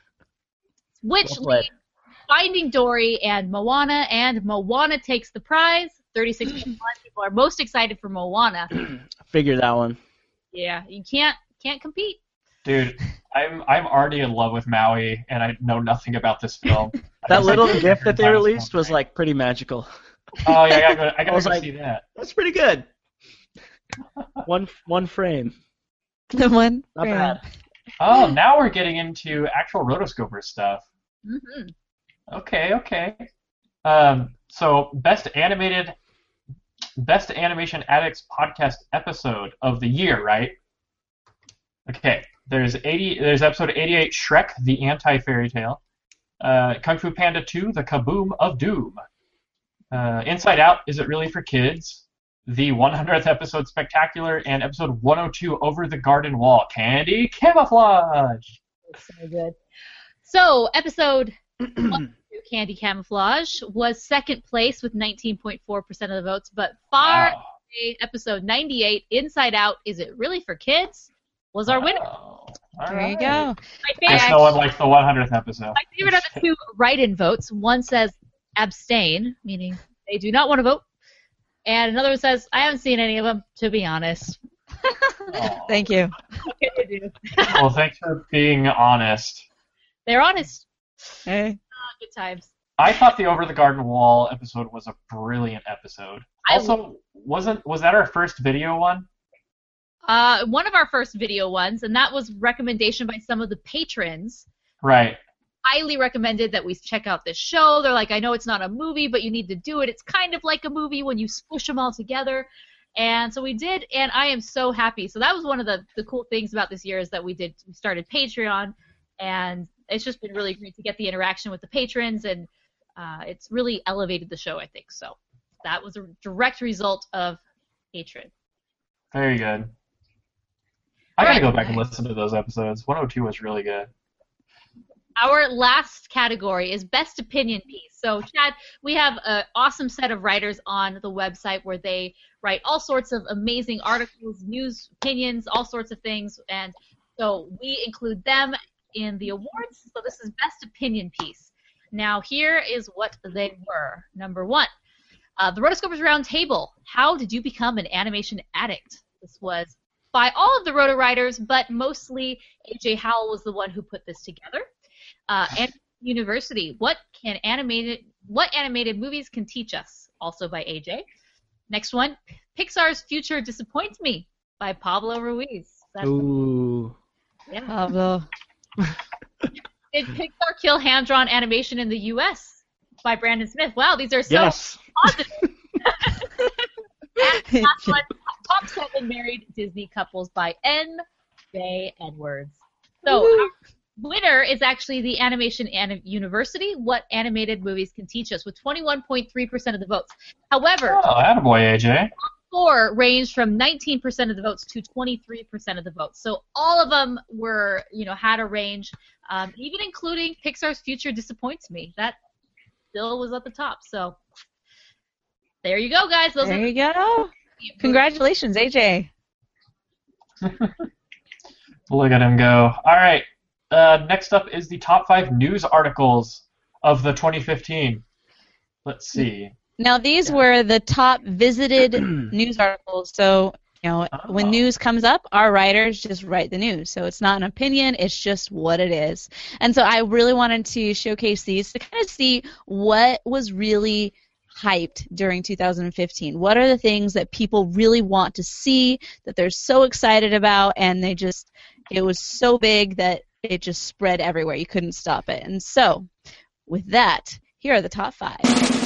which Well played. leaves Finding Dory and Moana, and Moana takes the prize. thirty-six percent people are most excited for Moana. Figure that one. Yeah, you can't can't compete. Dude, I'm I'm already in love with Maui, and I know nothing about this film. I That just, little like, gift that they heard about released it. was like pretty magical. Oh yeah, I gotta go, I gotta I was go like- see that. That's pretty good. One one frame. The one. Not frame. bad. Oh, now we're getting into actual rotoscoper stuff. hmm Okay, okay. Um, so best animated, best animation addicts podcast episode of the year, right? Okay. There's eighty. There's episode eighty-eight, Shrek: The Anti-Fairy Tale. Uh, Kung Fu Panda two, The Kaboom of Doom. Uh, Inside Out, Is It Really for Kids? the one hundredth episode Spectacular, and episode one oh two Over the Garden Wall, Candy Camouflage. So good. So, episode one, Candy Camouflage, was second place with nineteen point four percent of the votes, but far Wow. away, episode ninety-eight, Inside Out, Is It Really for Kids, was our winner. Oh, all There you right. go. My Guess favorite, no one likes the one hundredth episode. my favorite are the two write-in votes. One says abstain, meaning they do not want to vote, and another one says, I haven't seen any of them, to be honest. Aw. Thank you. What can you do? Well, thanks for being honest. They're honest. Hey. Oh, good times. I thought the Over the Garden Wall episode was a brilliant episode. I Also, wasn't was that our first video one? Uh, one of our first video ones, and that was recommendation by some of the patrons. Right. Highly recommended that we check out this show. They're like, I know it's not a movie, but you need to do it. It's kind of like a movie when you squish them all together. And so we did, and I am so happy. So that was one of the, the cool things about this year is that we did we started Patreon, and it's just been really great to get the interaction with the patrons, and uh, it's really elevated the show, I think. So that was a direct result of Patreon. Very good. I gotta Alright. go back and listen to those episodes. one oh two was really good. Our last category is Best Opinion Piece. So, Chad, we have an awesome set of writers on the website where they write all sorts of amazing articles, news, opinions, all sorts of things. And so we include them in the awards. So this is Best Opinion Piece. Now, here is what they were. Number one, uh, the Rotoscopers Roundtable. How did you become an animation addict? This was by all of the Roto writers, but mostly A J Howell was the one who put this together. Uh, and University, what can animated what animated movies can teach us? Also by A J. Next one, Pixar's Future Disappoints Me by Pablo Ruiz. That's, Ooh. yeah. Pablo. Did Pixar kill hand-drawn animation in the U S by Brandon Smith? Wow, these are so Yes. positive. And last one, Top seven Married Disney Couples by N J Edwards. So our winner is actually the Animation An- University, What Animated Movies Can Teach Us, with twenty-one point three percent of the votes. However, Oh, attaboy, A J. score ranged from nineteen percent of the votes to twenty-three percent of the votes. So all of them were, you know, had a range, um, even including Pixar's Future Disappoints Me. That still was at the top. So there you go, guys. Those There are you go. Congratulations, A J. Look at him go. All right. Uh, next up is the top five news articles of the twenty fifteen. Let's see. Now, these were the top visited news articles. So, you know, Oh. when news comes up, our writers just write the news. So it's not an opinion, it's just what it is. And so I really wanted to showcase these to kind of see what was really hyped during two thousand fifteen. What are the things that people really want to see, that they're so excited about, and they just, it was so big that it just spread everywhere. You couldn't stop it. And so, with that, here are the top five.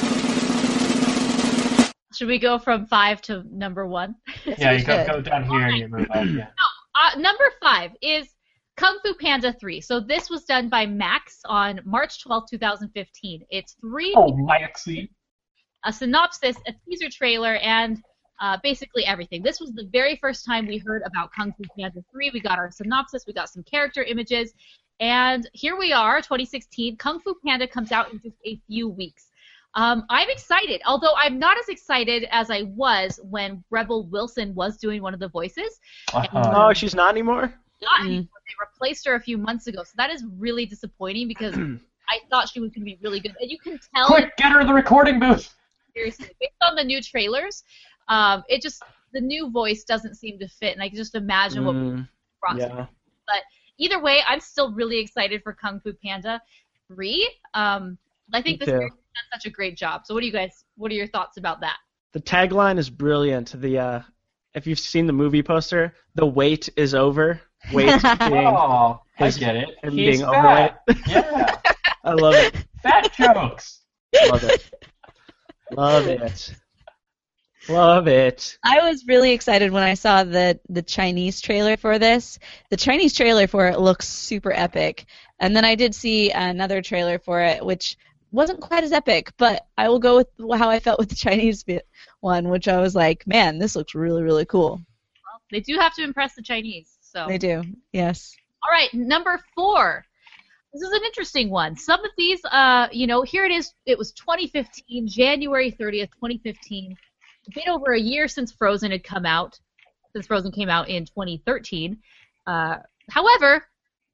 Should we go from five to number one? Yeah, you go, should. go down here and you move up. Yeah. Uh, number five is Kung Fu Panda three. So this was done by Max on March twelfth, twenty fifteen. It's three Oh, Maxie. a synopsis, a teaser trailer, and uh, basically everything. This was the very first time we heard about Kung Fu Panda three. We got our synopsis, we got some character images, and here we are, twenty sixteen. Kung Fu Panda comes out in just a few weeks. Um, I'm excited, although I'm not as excited as I was when Rebel Wilson was doing one of the voices. Uh-huh. Oh, she's not anymore? Not anymore. They replaced her a few months ago, so that is really disappointing because I thought she was going to be really good. And you can tell, Quick, get her in the recording booth. seriously, based on the new trailers, um, it just, the new voice doesn't seem to fit, and I can just imagine what Mm, Ross would yeah. do. But either way, I'm still really excited for Kung Fu Panda three. Um, I think Me this too. series has done such a great job. So what do you guys, what are your thoughts about that? The tagline is brilliant. The uh, if you've seen the movie poster, the wait is over. Wait being, Oh, I his- get it. him He's being fat. overweight. Yeah, I love it. fat jokes. Love it. Love it. Love it. I was really excited when I saw the the Chinese trailer for this. The Chinese trailer for it looks super epic. And then I did see another trailer for it, which wasn't quite as epic, but I will go with how I felt with the Chinese bit one, which I was like, man, this looks really, really cool. Well, they do have to impress the Chinese, so. They do, yes. All right, number four. This is an interesting one. Some of these, uh, you know, here it is. It was twenty fifteen, January thirtieth, twenty fifteen. A bit over a year since Frozen had come out, since Frozen came out in twenty thirteen. Uh, however,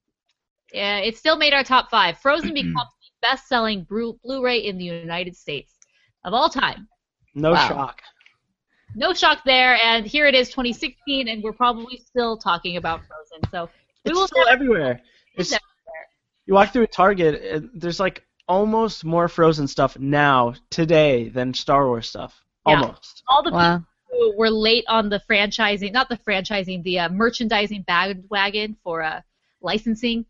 uh, it still made our top five. Frozen becomes the best-selling Blu- Blu-ray in the United States of all time. No Wow. shock. No shock there, and here it is, twenty sixteen, and we're probably still talking about Frozen. So we It's will still never- everywhere. It's, never- you walk through a Target, and there's like almost more Frozen stuff now, today, than Star Wars stuff. Yeah. Almost. all the Wow. people who were late on the franchising, not the franchising, the uh, merchandising bandwagon for uh, licensing,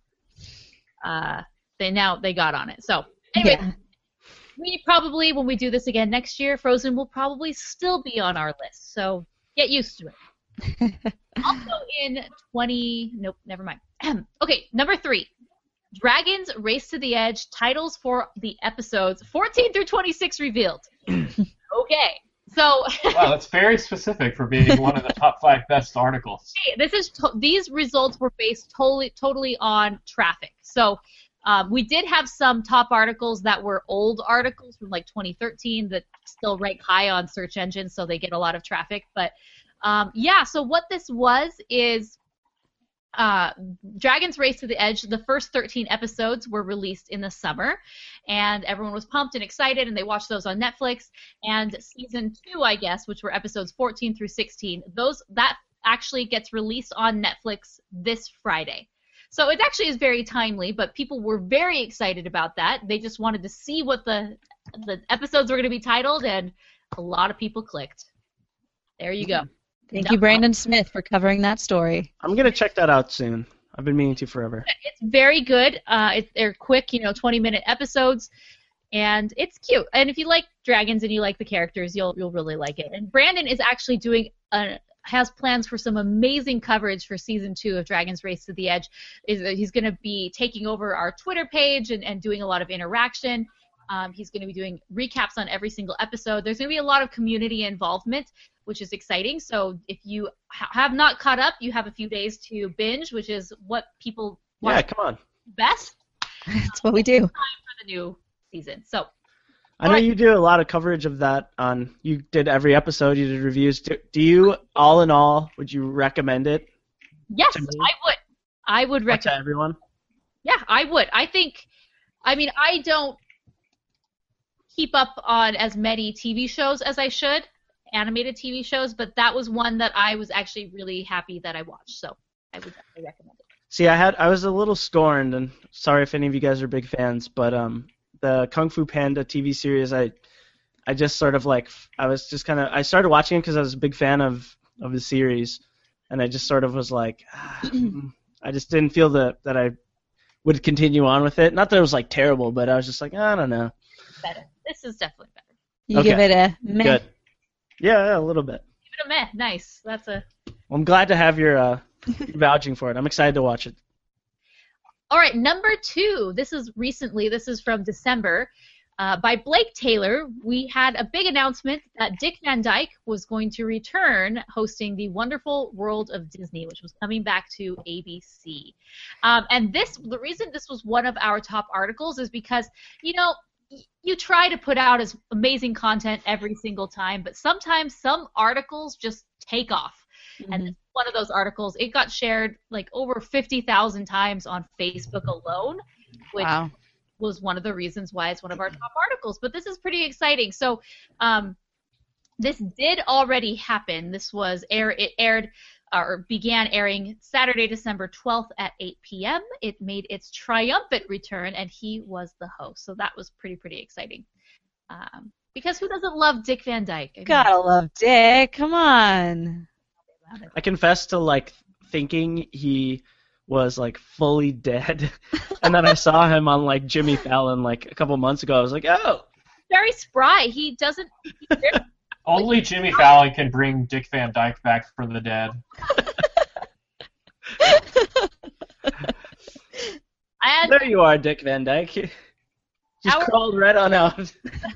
uh, they now they got on it. So anyway, Yeah. we probably, when we do this again next year, Frozen will probably still be on our list. So get used to it. Also in twenty, nope, never mind. Okay, number three. Dragons Race to the Edge, titles for the episodes fourteen through twenty-six revealed. Okay, so Wow, that's very specific for being one of the top five best articles. hey, this is to- these results were based totally totally on traffic. So um, we did have some top articles that were old articles from like twenty thirteen that still rank high on search engines, so they get a lot of traffic. But um, yeah, so what this was is. Uh, Dragons Race to the Edge, the first thirteen episodes were released in the summer, and everyone was pumped and excited, and they watched those on Netflix. And season two, I guess, which were episodes fourteen through sixteen, those that actually gets released on Netflix this Friday. So it actually is very timely, but people were very excited about that. They just wanted to see what the the episodes were going to be titled, and a lot of people clicked. There you go. Thank you, Brandon Smith, for covering that story. I'm going to check that out soon. I've been meaning to forever. It's very good. Uh, it, they're quick, you know, twenty-minute episodes, and it's cute. And if you like dragons and you like the characters, you'll you'll really like it. And Brandon is actually doing a, has plans for some amazing coverage for season two of Dragons Race to the Edge. Is he's going to be taking over our Twitter page and, and doing a lot of interaction. Um, he's going to be doing recaps on every single episode. There's going to be a lot of community involvement, which is exciting. So if you ha- have not caught up, you have a few days to binge, which is what people Yeah, watch come on. best. That's what we do. Time for the new season. So I know you do a lot of coverage of that on, you did every episode, you did reviews. Do, do you, all in all, would you recommend it yes, To me? I would. I would to recommend. everyone? Yeah, I would. I think. I mean, I don't keep up on as many T V shows as I should, animated T V shows, but that was one that I was actually really happy that I watched. So I would definitely recommend it. See, I had I was a little scorned, and sorry if any of you guys are big fans, but um, the Kung Fu Panda T V series, I I just sort of like I was just kind of I started watching it because I was a big fan of of the series, and I just sort of was like, ah, I just didn't feel that that I would continue on with it. Not that it was like terrible, but I was just like, I don't know. Better. This is definitely better. You Okay. give it a meh. Good. Yeah, yeah, a little bit. Give it a meh. Nice. That's a. Well, I'm glad to have your uh, vouching for it. I'm excited to watch it. All right, number two. This is recently. This is from December. Uh, by Blake Taylor, we had a big announcement that Dick Van Dyke was going to return hosting The Wonderful World of Disney, which was coming back to A B C. Um, and this, the reason this was one of our top articles is because, you know, y- you try to put out as amazing content every single time, but sometimes some articles just take off. And this is one of those articles, it got shared like over fifty thousand times on Facebook alone, which Wow. was one of the reasons why it's one of our top articles. But this is pretty exciting. So um, this did already happen. This was air. It aired uh, or began airing Saturday, December twelfth at eight p.m. It made its triumphant return, and he was the host. So that was pretty, pretty exciting. Um, because who doesn't love Dick Van Dyke? I mean, Gotta love Dick. Come on. I confess to like thinking he was like fully dead, and then I saw him on like Jimmy Fallon like a couple months ago. I was like, oh, very spry. He doesn't. He barely- Only Jimmy Fallon can bring Dick Van Dyke back from the dead. and there you are, Dick Van Dyke. Just Our- crawled right on out.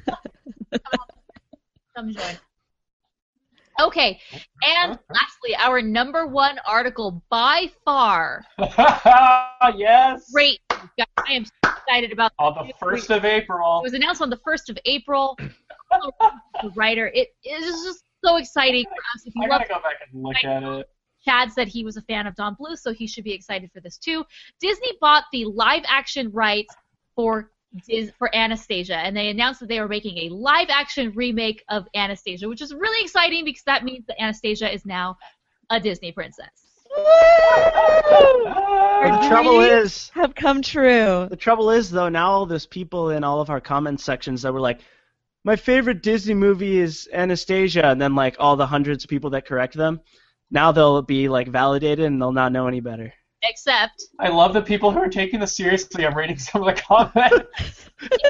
Come join. Okay, and lastly, our number one article by far. Yes. Great. Guys, I am so excited about On the first of April. It was announced on the first of April. The writer. It is just so exciting for us. If you I love gotta go back and look at it. Chad said he was a fan of Don Bluth, so he should be excited for this too. Disney bought the live-action rights for Dis- for Anastasia, and they announced that they were making a live-action remake of Anastasia, which is really exciting because that means that Anastasia is now a Disney princess. The trouble is, have come true. The trouble is, though, now all those people in all of our comment sections that were like, my favorite Disney movie is Anastasia, and then like all the hundreds of people that correct them, now they'll be like validated and they'll not know any better. Except, I love the people who are taking this seriously. I'm reading some of the comments.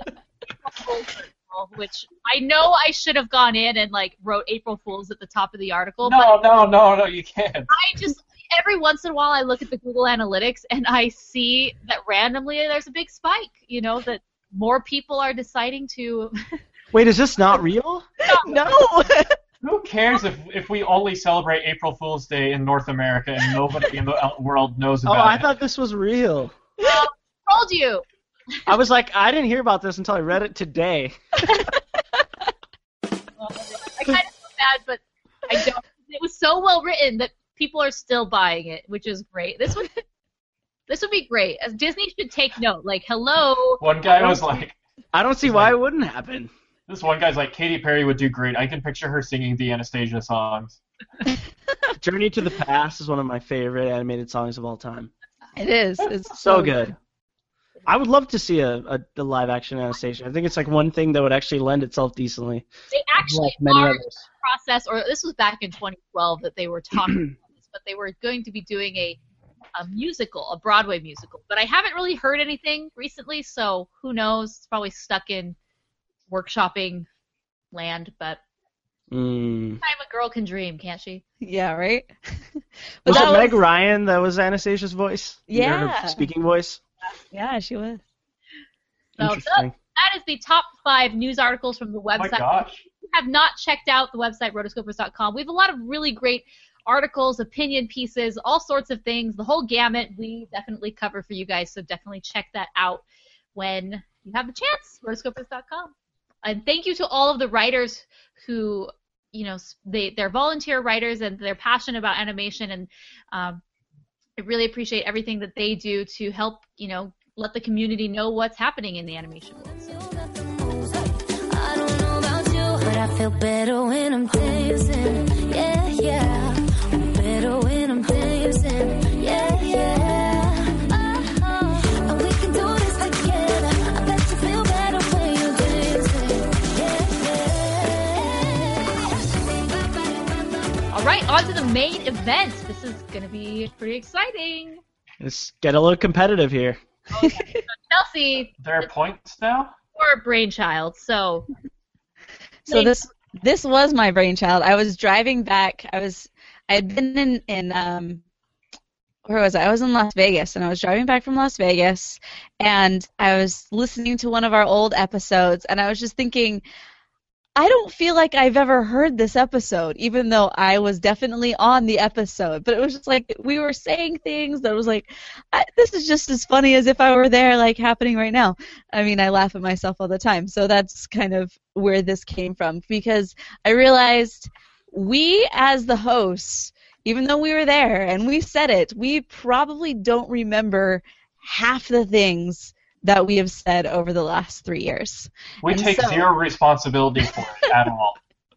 which I know I should have gone in and like wrote April Fools at the top of the article. No, but no, no, no, you can't. I just every once in a while I look at the Google Analytics and I see that randomly there's a big spike. You know that more people are deciding to. Wait, is this not real? No. Who cares if if we only celebrate April Fool's Day in North America and nobody in the world knows Oh, about I it? thought this was real. Well, told you. I was like, I didn't hear about this until I read it today. I kind of feel bad, but I don't. It was so well written that people are still buying it, which is great. This would this would be great. As Disney should take note. Like, hello. One guy was like, I don't see why it wouldn't happen. this one guy's like, Katy Perry would do great. I can picture her singing the Anastasia songs. Journey to the Past is one of my favorite animated songs of all time. It is. It's So so good. I would love to see a, a, a live-action Anastasia. I think it's like one thing that would actually lend itself decently. They actually Like many are others. in the process, or this was back in twenty twelve that they were talking about this, but they were going to be doing a, a musical, a Broadway musical. But I haven't really heard anything recently, so who knows? It's probably stuck in workshopping land, but Mm. time a girl can dream, can't she? Yeah, right? Was that it Meg Ryan that was Anastasia's voice? You heard her Yeah. speaking voice? Yeah, she was. So that, Interesting. that is the top five news articles from the Oh my website. gosh. If you have not checked out the website, rotoscopers dot com, we have a lot of really great articles, opinion pieces, all sorts of things, the whole gamut we definitely cover for you guys, so definitely check that out when you have the chance, rotoscopers dot com. And thank you to all of the writers who, you know, they, they're volunteer writers and they're passionate about animation, and um, I really appreciate everything that they do to help, you know, let the community know what's happening in the animation world. So. I don't know about you, but I feel better when I'm dancing. Yeah, yeah. I'm better when I'm dancing. Yeah, yeah. Oh, oh. And we can do this together. I bet you feel better when you're dancing. Yeah, yeah. All right, on to the main event. This is going to be pretty exciting. Let's get a little competitive here. Okay. So Chelsea, There are points now? your brainchild, so. So this this was my brainchild. I was driving back. I was I had been in in um where was I? I was in Las Vegas, and I was driving back from Las Vegas, and I was listening to one of our old episodes, and I was just thinking, I don't feel like I've ever heard this episode, even though I was definitely on the episode. But it was just like we were saying things that was like, I, this is just as funny as if I were there, like happening right now. I mean, I laugh at myself all the time. So that's kind of where this came from, because I realized we, as the hosts, even though we were there and we said it, we probably don't remember half the things that we have said over the last three years. We And take so- zero responsibility for it at all.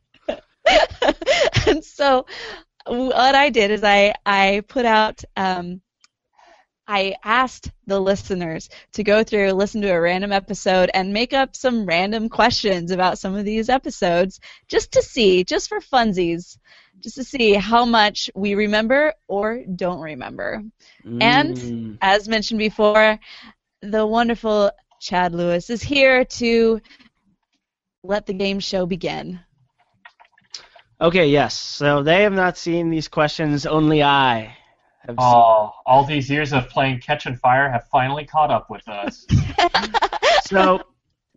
And so what I did is I, I put out, um, I asked the listeners to go through, listen to a random episode, and make up some random questions about some of these episodes just to see, just for funsies, just to see how much we remember or don't remember. And Mm. as mentioned before, the wonderful Chad Lewis is here to let the game show begin. Okay, yes. So they have not seen these questions. Only I have Oh, all these years of playing Catch and Fire have finally caught up with us. seen. So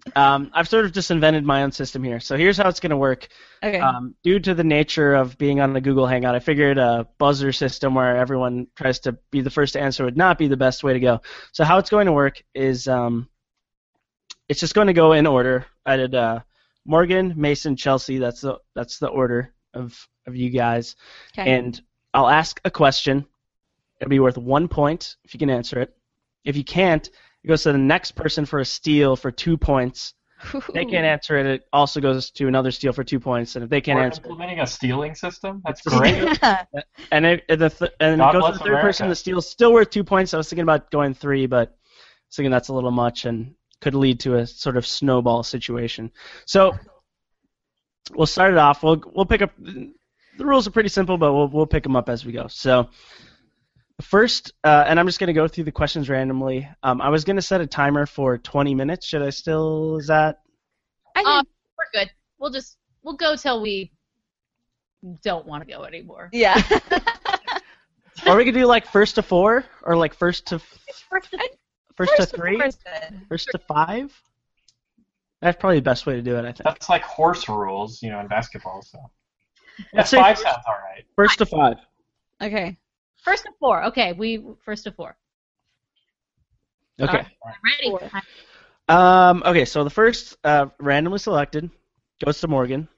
Um, I've sort of just invented my own system here. So here's how it's going to work. Okay. Um, due to the nature of being on the Google Hangout, I figured a buzzer system where everyone tries to be the first to answer would not be the best way to go. So how it's going to work is um, it's just going to go in order. I did uh, Morgan, Mason, Chelsea. That's the that's the order of of you guys. Okay. And I'll ask a question. It'll be worth one point if you can answer it. If you can't, it goes to the next person for a steal for two points. If they can't answer it, it also goes to another steal for two points. And if they can't We're answer it, implementing a stealing system? That's great. and it, and the th- and God it goes bless to the third America. person. The steal's still worth two points. I was thinking about going three, but I was thinking that's a little much and could lead to a sort of snowball situation. So we'll start it off. We'll we'll pick up. The rules are pretty simple, but we'll we'll pick them up as we go. So. First, uh, and I'm just going to go through the questions randomly. Um, I was going to set a timer for twenty minutes. Should I still? Is that? I think Um, we're good. We'll just we'll go till we don't want to go anymore. yeah. Or we could do like first to four, or like first to First, first, First to of three, course, good. first to five. That's probably the best way to do it, I think. That's like horse rules, you know, in basketball. So yeah, Let's say five first- sounds all right. First to five. Okay. first to four. Okay, we first to four. Okay. I'm ready. Um, okay, so the first uh, randomly selected goes to Morgan,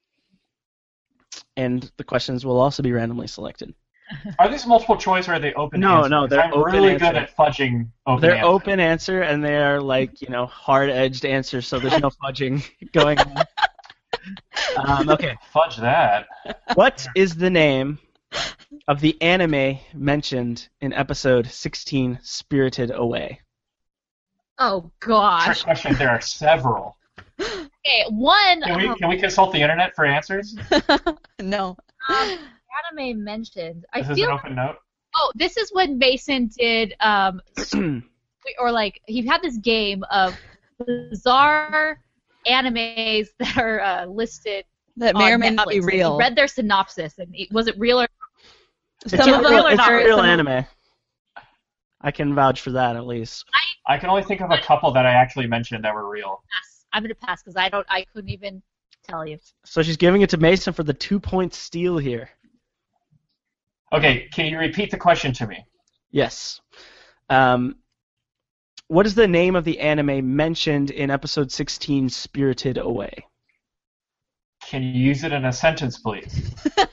and the questions will also be randomly selected. Are these multiple choice or are they open No, answer? no, 'Cause they're I'm open really answer. good at fudging open They're answer. open answer, and they are like, you know, hard-edged answers, so there's no fudging going on. Um, okay. Fudge that. What is the name of the anime mentioned in episode sixteen, Spirited Away? Oh Trick gosh. question. There are several. Okay, one. Can we um, can we consult the internet for answers? No. um, anime mentioned. I This is feel. an open note. Oh, this is when Mason did um, or like he had this game of bizarre animes that are uh, listed That may on or may not be Netflix. And he real. read their synopsis, and it, was it real or? It's Some a of real, them it's are a real some of- anime. I can vouch for that at least. I can only think of a couple that I actually mentioned that were real. Pass. I'm gonna pass because I don't. I couldn't even tell you. So she's giving it to Mason for the two-point steal here. Okay, can you repeat the question to me? Yes. Um, what is the name of the anime mentioned in episode sixteen, Spirited Away? Can you use it in a sentence, please?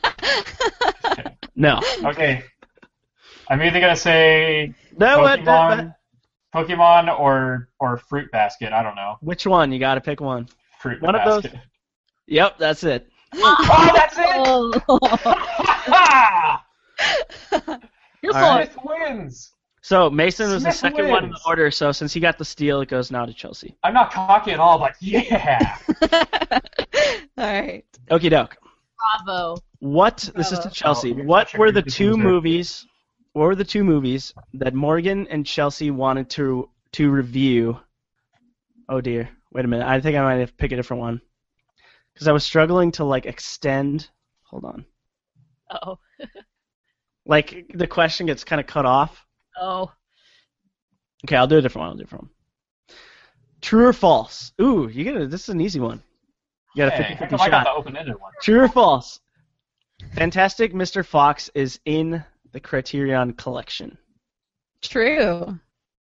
No. Okay. I'm either gonna say No, what- Pokemon, Pokemon, or or Fruit Basket. I don't know. Which one? You got to pick one. Fruit One of those. Basket. Yep, that's it. Oh, that's it! Oh, Ha! your All right. point. Smith wins. So Mason was the Smith second one in the wins. order, so since he got the steal, it goes now to Chelsea. I'm not cocky at all, but yeah. All right. Okie doke. Bravo. What? This is to Bravo. Chelsea. Oh, you're What such a were the good two loser. movies? What were the two movies that Morgan and Chelsea wanted to to review? Oh dear. Wait a minute. I think I might have to pick a different one because I was struggling to like extend. Hold on. Oh. Like the question gets kind of cut off. Oh. Okay, I'll do a different one. I'll do a different one. True or false? Ooh, you get it. This is an easy one. You got a Hey, how fifty-fifty come I got shot. the open-ended one? True or false? Fantastic Mister Fox is in the Criterion Collection. True. Of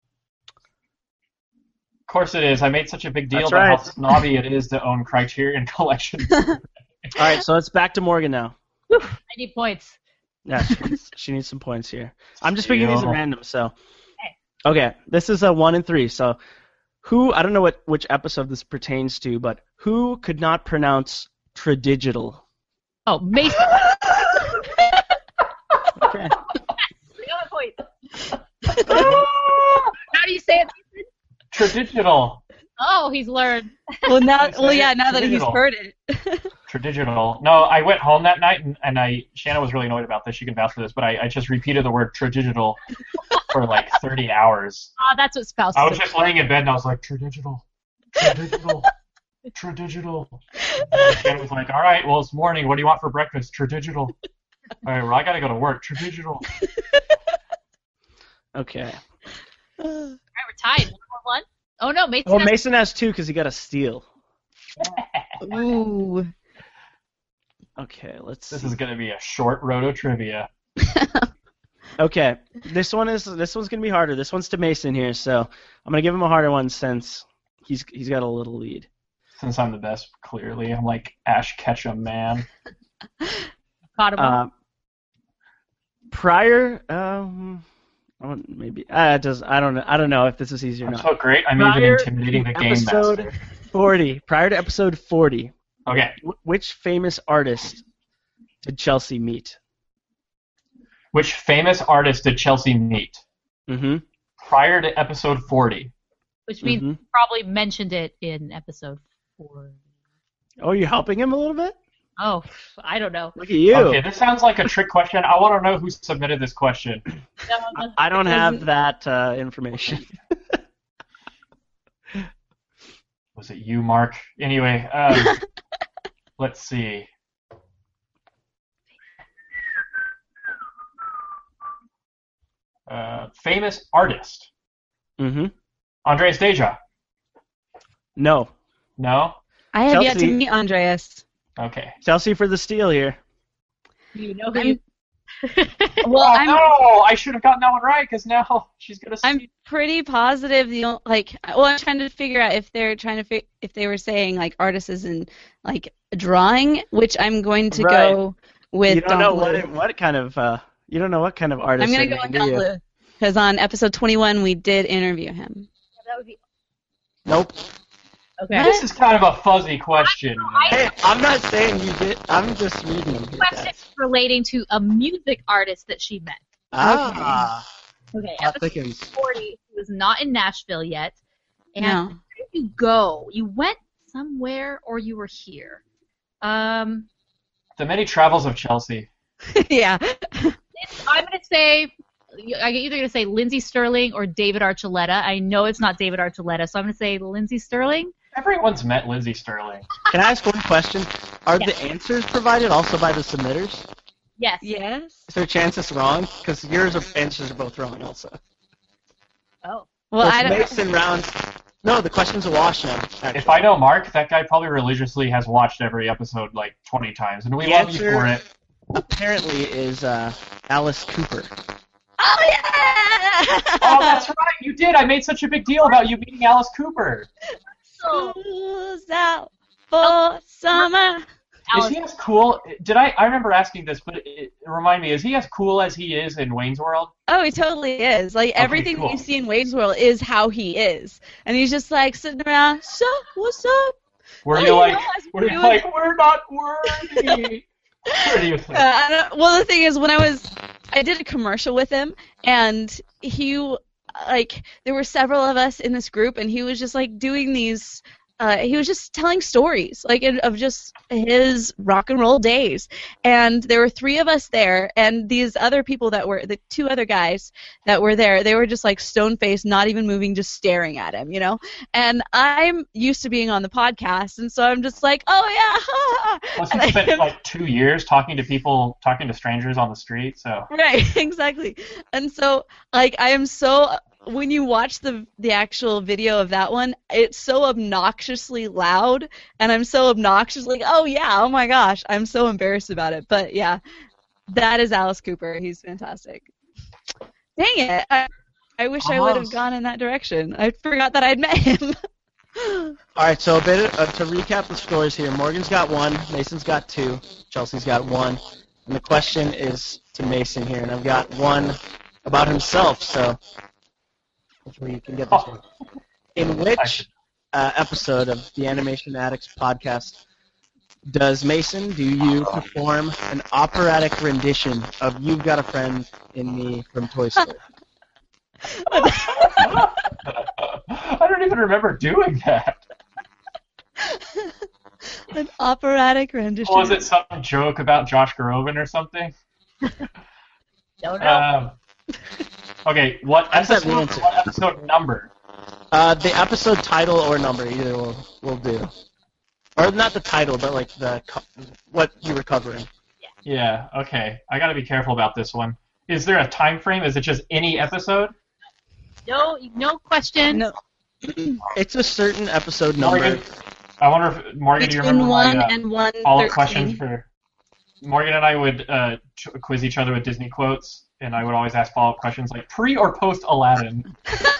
course it is. I made such a big deal That's about right. how snobby it is to own Criterion Collection. All right, so it's back to Morgan now. I need points. Yeah, she needs, she needs some points here. I'm just picking these at Steal. random, so. Okay, this is a one and three. So, who? I don't know what which episode this pertains to, but who could not pronounce tradigital? Oh, Mason. Okay. I got a point. How do you say it, Mason? Tradigital. Oh, he's learned. Well, now, Say well, it. yeah. Now that he's Tradigital. heard it. Tradigital. No, I went home that night and, and I Shanna was really annoyed about this. She can vouch for this, but I, I just repeated the word tradigital for like thirty hours. Ah, that's what spouses I was do. just laying in bed and I was like, tradigital, tradigital, tradigital. And Shanna was like, all right, well, it's morning. What do you want for breakfast? Tradigital. All right, well, I got to go to work. Tradigital. Okay. All right, we're tied. One, one, one. Oh no, Mason. Oh, has- Mason has two because he got a steal. Ooh. Okay, let's This see. is gonna be a short roto trivia. Okay, this one is this one's gonna be harder. This one's to Mason here, so I'm gonna give him a harder one since he's he's got a little lead. Since I'm the best, clearly. I'm like Ash Ketchum, man. Caught him Uh, up. prior, um, I don't- maybe uh, it does. I don't know. I don't know if this is easy or I'm not. so great, I'm even Prior intimidating the to game episode master. forty. Prior to episode forty, Okay, wh- which famous artist did Chelsea meet? which famous artist did Chelsea meet Mm-hmm. prior to episode forty? Which means Mhm. you probably mentioned it in episode four. Oh, you're helping him a little bit. Oh, I don't know. Look at you. Okay, this sounds like a trick question. I want to know who submitted this question. I, I don't have that uh, information. Was it you, Mark? Anyway, um, let's see. Uh, famous artist. Mm-hmm. Andreas Deja. No. No? I have yet to Chelsea. meet Andreas. Okay. Chelsea for the steal here. You know who I'm, you... well, oh, I'm no! I should have gotten that one right because now she's gonna. See. I'm pretty positive the o- like. Well, I'm trying to figure out if they're trying to fi- if they were saying like artists is in like drawing, which I'm going to Right. go with. You don't Don know Bluth. what it, what kind of uh, you don't know what kind of artist. I'm gonna they're go with named, do Don you? Bluth because on episode twenty-one we did interview him. That would be... Nope. Okay. This is kind of a fuzzy question. Hey, I'm not saying you did. I'm just reading. Here, Question guys. relating to a music artist that she met. Ah. Okay, Hot episode thickens. forty was not in Nashville yet. And No. where did you go? You went somewhere or you were here? Um, The many travels of Chelsea. yeah. it's, I'm going to say, I'm either going to say Lindsey Sterling or David Archuleta. I know it's not David Archuleta, so I'm going to say Lindsey Sterling. Everyone's met Lindsey Sterling. Can I ask one question? Are Yes. the answers provided also by the submitters? Yes. Yes. Is there a chance it's wrong? Because yours are, answers are both wrong also. Oh. Well, So I it's don't. Mason rounds. No, the question's a wash now. actually. If I know Mark, that guy probably religiously has watched every episode like twenty times, and we The love answer- you for it. Apparently is uh, Alice Cooper. Oh yeah! Oh, that's right, you did. I made such a big deal about you meeting Alice Cooper. School's out for summer. Is Alice, he as cool? Did I? I remember asking this, but it, it, remind me. Is he as cool as he is in Wayne's World? Oh, he totally is. Like everything cool. that you see in Wayne's World is how he is, and he's just like sitting around. So, what's up? Were Oh, you you like? know, I was Were you doing- like? We're not worthy. What do you think? Uh, I don't, well, the thing is, when I was, I did a commercial with him, and he, like, there were several of us in this group, and he was just like doing these. Uh, he was just telling stories, like in- of just his rock and roll days, and there were three of us there, and these other people that were the two other guys that were there, they were just like stone faced, not even moving, just staring at him, you know. And I'm used to being on the podcast, and so I'm just like, oh yeah, Plus, and you I- spent like two years talking to people, talking to strangers on the street. So Right, exactly. And so, like, I am so. When you watch the the actual video of that one, it's so obnoxiously loud, and I'm so obnoxious, like, oh yeah, oh my gosh, I'm so embarrassed about it. But yeah, that is Alice Cooper. He's fantastic. Dang it! I, I wish I would have Almost. gone in that direction. I forgot that I'd met him. All right, so a bit of, uh, to recap the scores here. Morgan's got one, Mason's got two, Chelsea's got one, and the question is to Mason here, and I've got one about himself. So hopefully you can get this one. In which uh, episode of the Animation Addicts podcast does Mason, do you perform an operatic rendition of "You've Got a Friend in Me" from Toy Story? I don't even remember doing that. An operatic rendition. Was it some joke about Josh Groban or something? don't know. Um, okay, what That's not the episode? answer. What episode number? Uh, the episode title or number, either will will do. Or not the title, but like the co- what you were covering. Yeah. Okay. I got to be careful about this one. Is there a time frame? Is it just any episode? no, no questions. No. It's a certain episode number. Morgan, I wonder if Morgan, do you Between remember one my uh, and one follow-up thirteen. questions for Morgan and I would uh, ch- quiz each other with Disney quotes, and I would always ask follow-up questions like pre or post Aladdin.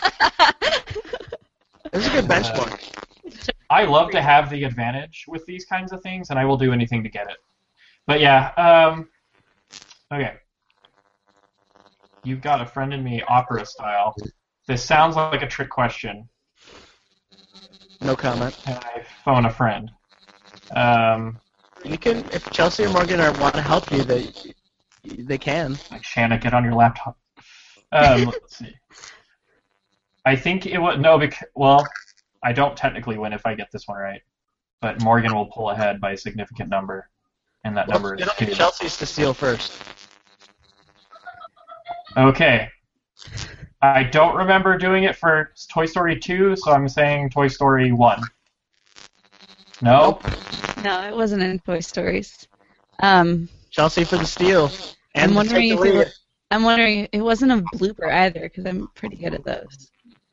It's a good benchmark. I love to have the advantage with these kinds of things, and I will do anything to get it. But yeah, um, okay. You've got a friend in me, opera style. This sounds like a trick question. No comment. And I phone a friend. Um, You can, if Chelsea or Morgan are, want to help you, they they can. like Shanna, get on your laptop. Um, let's see. I think it was no, because well, I don't technically win if I get this one right, but Morgan will pull ahead by a significant number, and that number is It'll be two. Chelsea's to steal first. Okay. I don't remember doing it for Toy Story two, so I'm saying Toy Story one. No? No, it wasn't in Toy Stories. Um, Chelsea for the steal. And I'm the wondering take if the it lead. was, I'm wondering it wasn't a blooper either because I'm pretty good at those.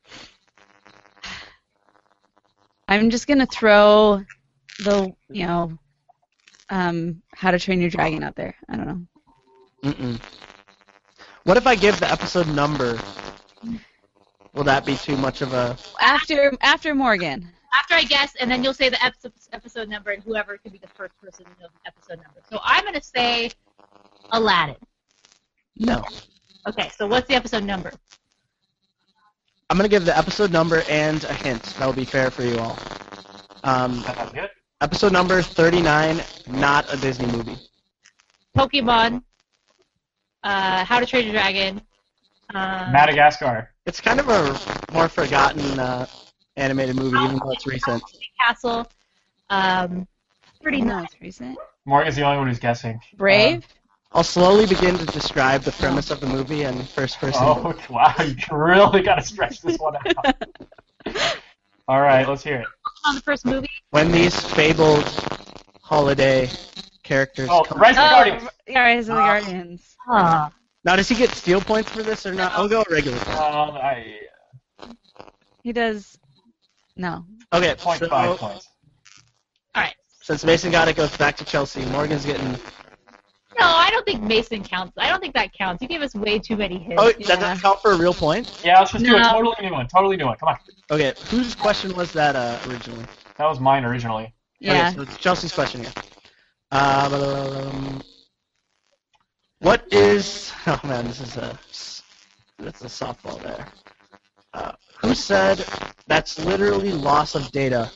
I'm just gonna throw the you know, um, How to Train Your Dragon out there. I don't know. Mm-mm. What if I give the episode number? Will that be too much of a... After after Morgan. After I guess, and then you'll say the episode, episode number, and whoever can be the first person to know the episode number. So I'm going to say Aladdin. No. Okay, so what's the episode number? I'm going to give the episode number and a hint. That will be fair for you all. Um, That sounds good. episode number thirty-nine, not a Disney movie. Pokemon, uh, How to Train Your Dragon. Uh, Madagascar. It's kind of a more forgotten uh, animated movie, even though it's recent. Castle. Um, pretty No, nice. it's recent. Morgan's the only one who's guessing. Brave. I'll slowly begin to describe the premise of the movie and first person. Oh, wow, you really got to stretch this one out. All right, let's hear it. On the first movie. When these fabled holiday characters Oh, come. Rise of the Oh, Guardians. yeah, Rise of the Guardians. Ah. Now, does he get steal points for this or not? I'll go regular. Um, I, He does. No. Okay, point so five points. All right. since Mason got it, goes back to Chelsea. Morgan's getting... No, I don't think Mason counts. I don't think that counts. You gave us way too many hints. Oh, Yeah. that doesn't count for a real point? Yeah, let's just do a No. totally new one. Totally new one. Come on. Okay, whose question was that uh, originally? That was mine originally. Yeah. Okay, so it's Chelsea's question here. Um, what is... Oh, man, this is a... That's a softball there. Uh, who said that's literally loss of data?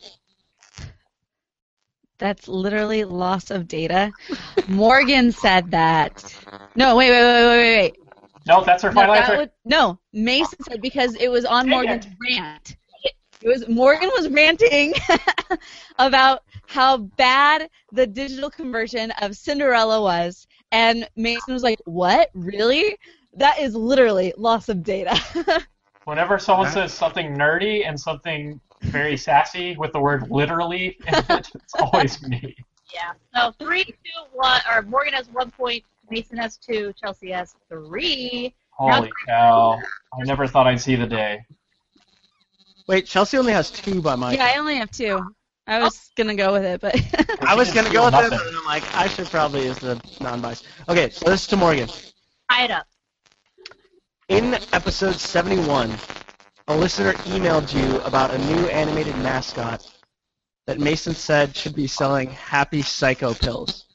That's literally loss of data. Morgan said that. No, wait, wait, wait, wait, wait, wait. No, that's her No, final that answer. would, no, Mason said because it was on Dang Morgan's it. rant. It was Morgan was ranting about how bad the digital conversion of Cinderella was, and Mason was like, "What? Really? That is literally loss of data." Whenever someone Huh? says something nerdy and something very sassy with the word literally in it, it's always me. Yeah. So three, two, one. Or Morgan has one point. Mason has two. Chelsea has three. Holy cow. I never thought I'd see the day. Wait, Chelsea only has two by my Yeah, I only have two. I was gonna go with it, but I was going to go with Nothing. it, but I'm like, I should probably use the non-biased. Okay, so this is to Morgan. Tie it up. In episode seventy-one, a listener emailed you about a new animated mascot that Mason said should be selling Happy Psycho pills.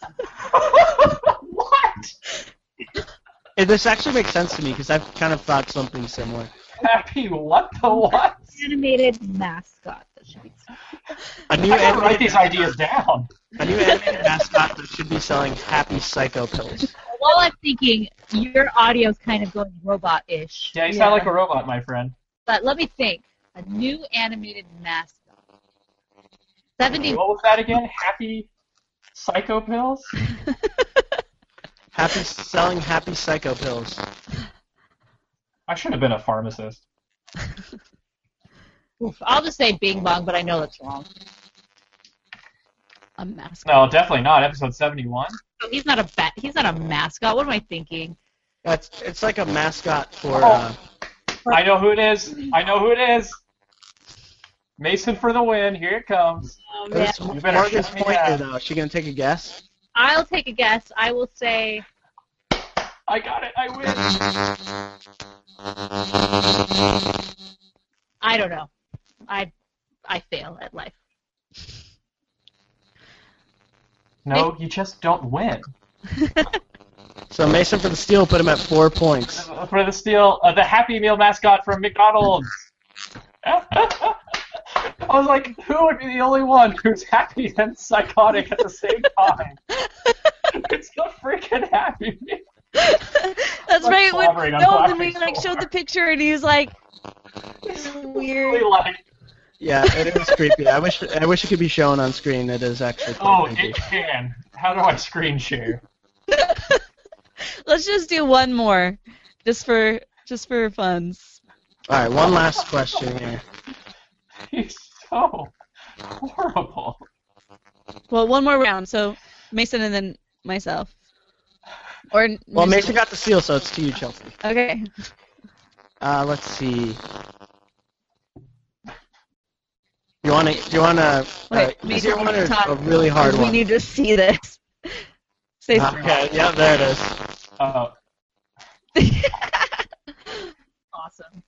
What? And this actually makes sense to me because I've kind of thought something similar. Happy what the what? Animated mascot. That should be. A new I gotta write animated these ideas down. a new animated mascot that should be selling Happy Psycho pills. While I'm thinking, your audio's kind of going robot-ish. Yeah, you sound like a robot, my friend. But let me think. A new animated mascot. Seventy. What was that again? Happy Psycho Pills? Happy selling Happy Psycho pills. I should have been a pharmacist. Oof, I'll just say Bing Bong, but I know that's wrong. a mascot. No, definitely not. Episode seventy-one. So he's not a bat. He's not a mascot. What am I thinking? That's it's like a mascot for. Oh. Uh, I know who it is. I know who it is. Mason for the win. Here it comes. Oh, Who's man. You better Morgan's shut me point here, down. though. Is she gonna take a guess? I'll take a guess. I will say I got it. I win. I don't know. I I fail at life. No, you just don't win. So Mason for the steal put him at four points. For the steal, uh, the Happy Meal mascot from McDonald's. I was like, who would be the only one who's happy and psychotic at the same time? It's the freaking Happy Meal. That's I'm right. When, slobbering on no, when we Clapping like Store. showed the picture and he was like, "This is weird." Really like, Yeah, it is creepy. I wish I wish it could be shown on screen. It is actually quite oh, creepy. it can. How do I screen share? Let's just do one more, just for just for funs. All right, one last question here. He's so horrible. Well, one more round. So Mason and then myself. Or Well, Mason got the steal, so it's to you, Chelsea. Okay. Uh, let's see. You want to? Do you want to? Wait, Uh, we easier need one to or talk. a really hard We one? need to see this. Say Okay. Yeah, there it is. Uh, Awesome.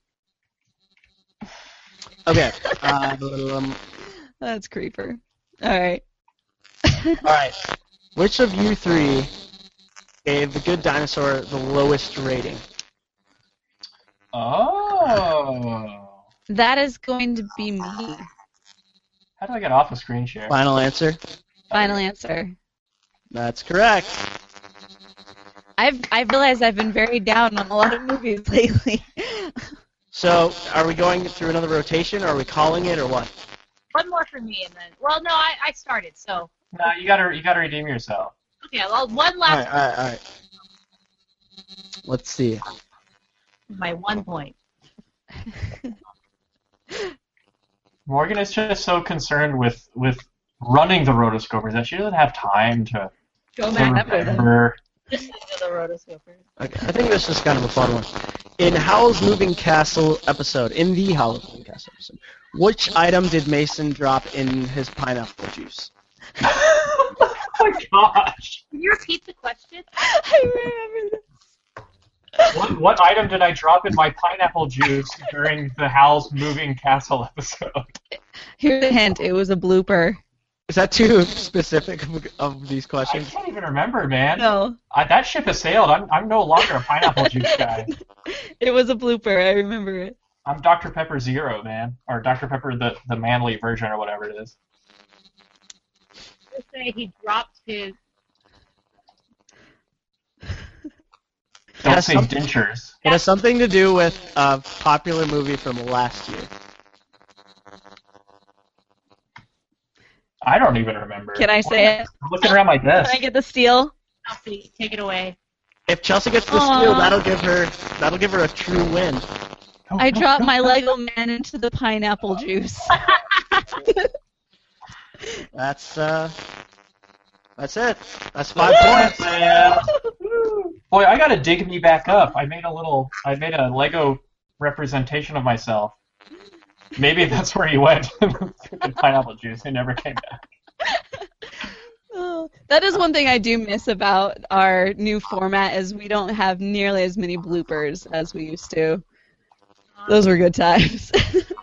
Okay. Uh, um, That's creeper. All right. all right. Which of you three gave The Good Dinosaur the lowest rating? oh. That is going to be me. How do I get off a screen share? Final answer. Final answer. That's correct. I've I've realized I've been very down on a lot of movies lately. So, are we going through another rotation, or are we calling it, or what? One more for me, and then well, no, I, I started. So No, you gotta you gotta redeem yourself. okay, well, one All last right, all right, all right. Let's see. my one point. Morgan is just so concerned with with running the rotoscopers that she doesn't have time to, Go to back remember. Listen to the rotoscopers. Okay, I think this is kind of a fun one. In Howl's Moving Castle episode, in the Howl's Moving Castle episode, which item did Mason drop in his pineapple juice? Oh my gosh! Can you repeat the question? I remember this. What, what item did I drop in my pineapple juice during the Howl's Moving Castle episode? Here's a hint. It was a blooper. Is that too specific of, of these I questions? can't even remember, man. No, I, that ship has sailed. I'm I'm no longer a pineapple juice guy. it was a blooper. I remember it. I'm Doctor Pepper Zero, man, or Doctor Pepper the the manly version or whatever it is. Let's say he dropped his. Don't Yes, say some- dentures. It has something to do with a popular movie from last year. I don't even remember. Can I say it? I'm looking around my Can desk. I get the steal? Chelsea, take it away. If Chelsea gets the Aw. steal, that'll give her that'll give her a true win. I dropped my Lego man into the pineapple juice. That's uh, that's it. That's five points. Man. Boy, I gotta dig me back up. I made a little. I made a Lego representation of myself. Maybe that's where he went. Freaking pineapple juice. He never came back. Oh, that is one thing I do miss about our new format is we don't have nearly as many bloopers as we used to. Those were good times.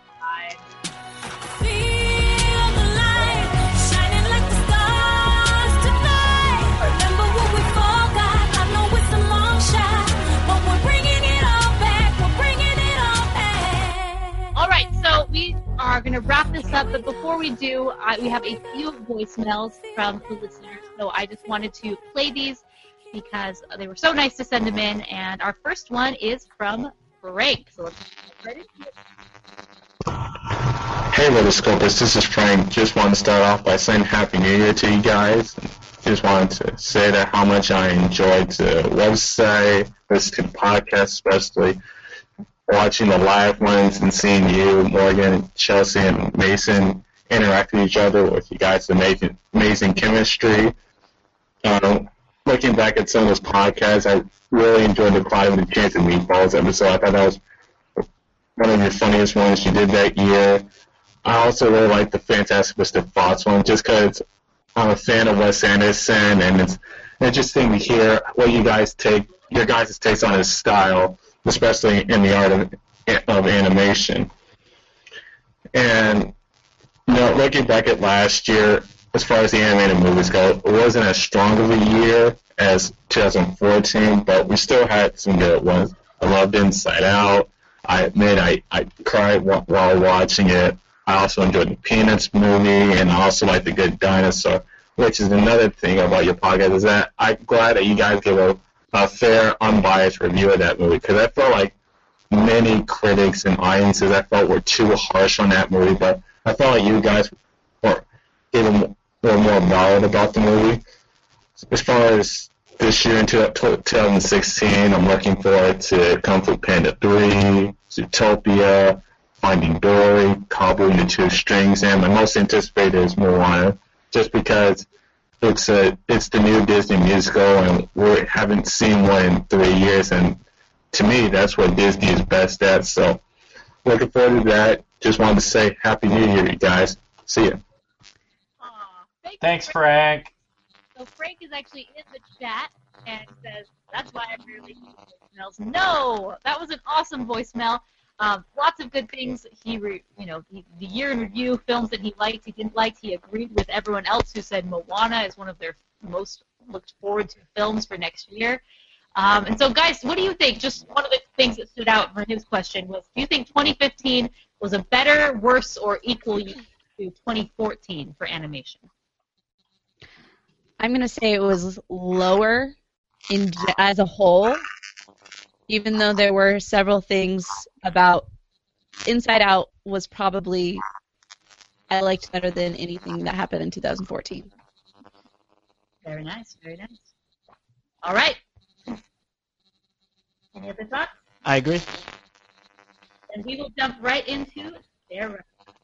All right, so we are going to wrap this up, but before we do, I, we have a few voicemails from the listeners. So I just wanted to play these because they were so nice to send them in. And our first one is from Frank. So let's get ready. Hey, Rotoscopers, this is Frank. Just want to start off by saying Happy New Year to you guys. Just wanted to say that how much I enjoyed the website, listening to the podcast, especially watching the live ones and seeing you, Morgan, Chelsea, and Mason interact with each other with you guys' amazing, amazing chemistry. Um, looking back at some of those podcasts, I really enjoyed the Clyde and the Chance and Meatballs episode. I thought that was one of your funniest ones you did that year. I also really like the Fantastic Mister Fox one, just because I'm a fan of Wes Anderson, and it's interesting to hear what you guys take, your guys' takes on his style, especially in the art of, of animation. And, you know, looking back at last year, as far as the animated movies go, it wasn't as strong of a year as two thousand fourteen, but we still had some good ones. I loved Inside Out. I admit I, I cried while watching it. I also enjoyed the Peanuts movie, and I also like The Good Dinosaur, which is another thing about your podcast, is that I'm glad that you guys give a, a fair, unbiased review of that movie, because I felt like many critics and audiences I felt were too harsh on that movie, but I felt like you guys were even were more valid about the movie. As far as this year in twenty sixteen, I'm looking forward to Kung Fu Panda three, Zootopia, Finding Dory, Cowboy and the Two Strings, and my most anticipated is Moana, just because it's a it's the new Disney musical, and we haven't seen one in three years, and to me, that's what Disney is best at. So, looking forward to that. Just wanted to say Happy New Year, you guys. See ya. Thank Thanks, Frank. So Frank is actually in the chat and says, that's why I'm really using voicemails. No! That was an awesome voicemail. Um, lots of good things. He, re, you know, he, the year in review, films that he liked, he didn't like. He agreed with everyone else who said Moana is one of their most looked forward to films for next year. Um, and so, guys, what do you think? Just one of the things that stood out for his question was, do you think twenty fifteen was a better, worse, or equal year to twenty fourteen for animation? I'm going to say it was lower in as a whole, even though there were several things about Inside Out was probably I liked better than anything that happened in two thousand fourteen. Very nice, very nice. All right. Any other thoughts? I agree. And we will jump right into their.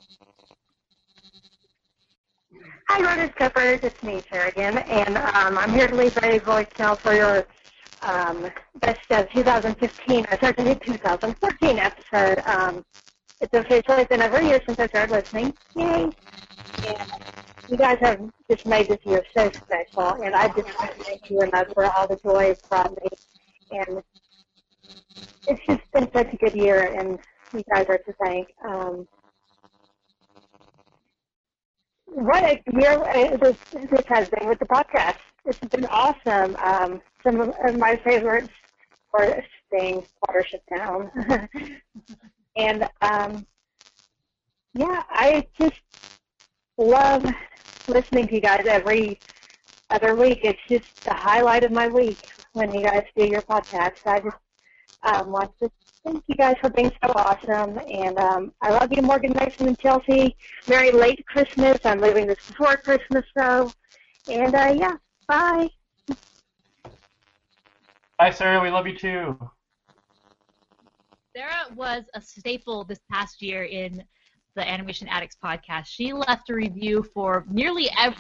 Hi, Rotoscopers. It's me, Kerrigan, and um, I'm here to leave a voicemail for your um, best of two thousand fifteen, or sorry, two thousand fourteen episode. Um, it's officially been over a year since I started listening. Yay! And you guys have just made this year so special, and I just want to thank you enough for all the joy it's brought me. And it's just been such a good year, and you guys are to thank. Um, What a year this, this has been with the podcast. It's been awesome. Um, some of my favorites were Sting, Watership Down. and, um, yeah, I just love listening to you guys every other week. It's just the highlight of my week when you guys do your podcast. I just um, want to thank you guys for being so awesome, and um, I love you, Morgan Mason and Chelsea. Merry late Christmas. I'm leaving this before Christmas, though. And, uh, yeah, bye. Bye, Sarah. We love you, too. Sarah was a staple this past year in the Animation Addicts podcast. She left a review for nearly every...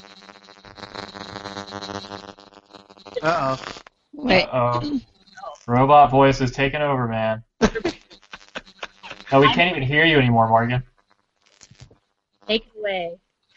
Uh-oh. Wait. Uh-oh. Robot voice is taking over, man. No, we can't even hear you anymore, Morgan. Take it away.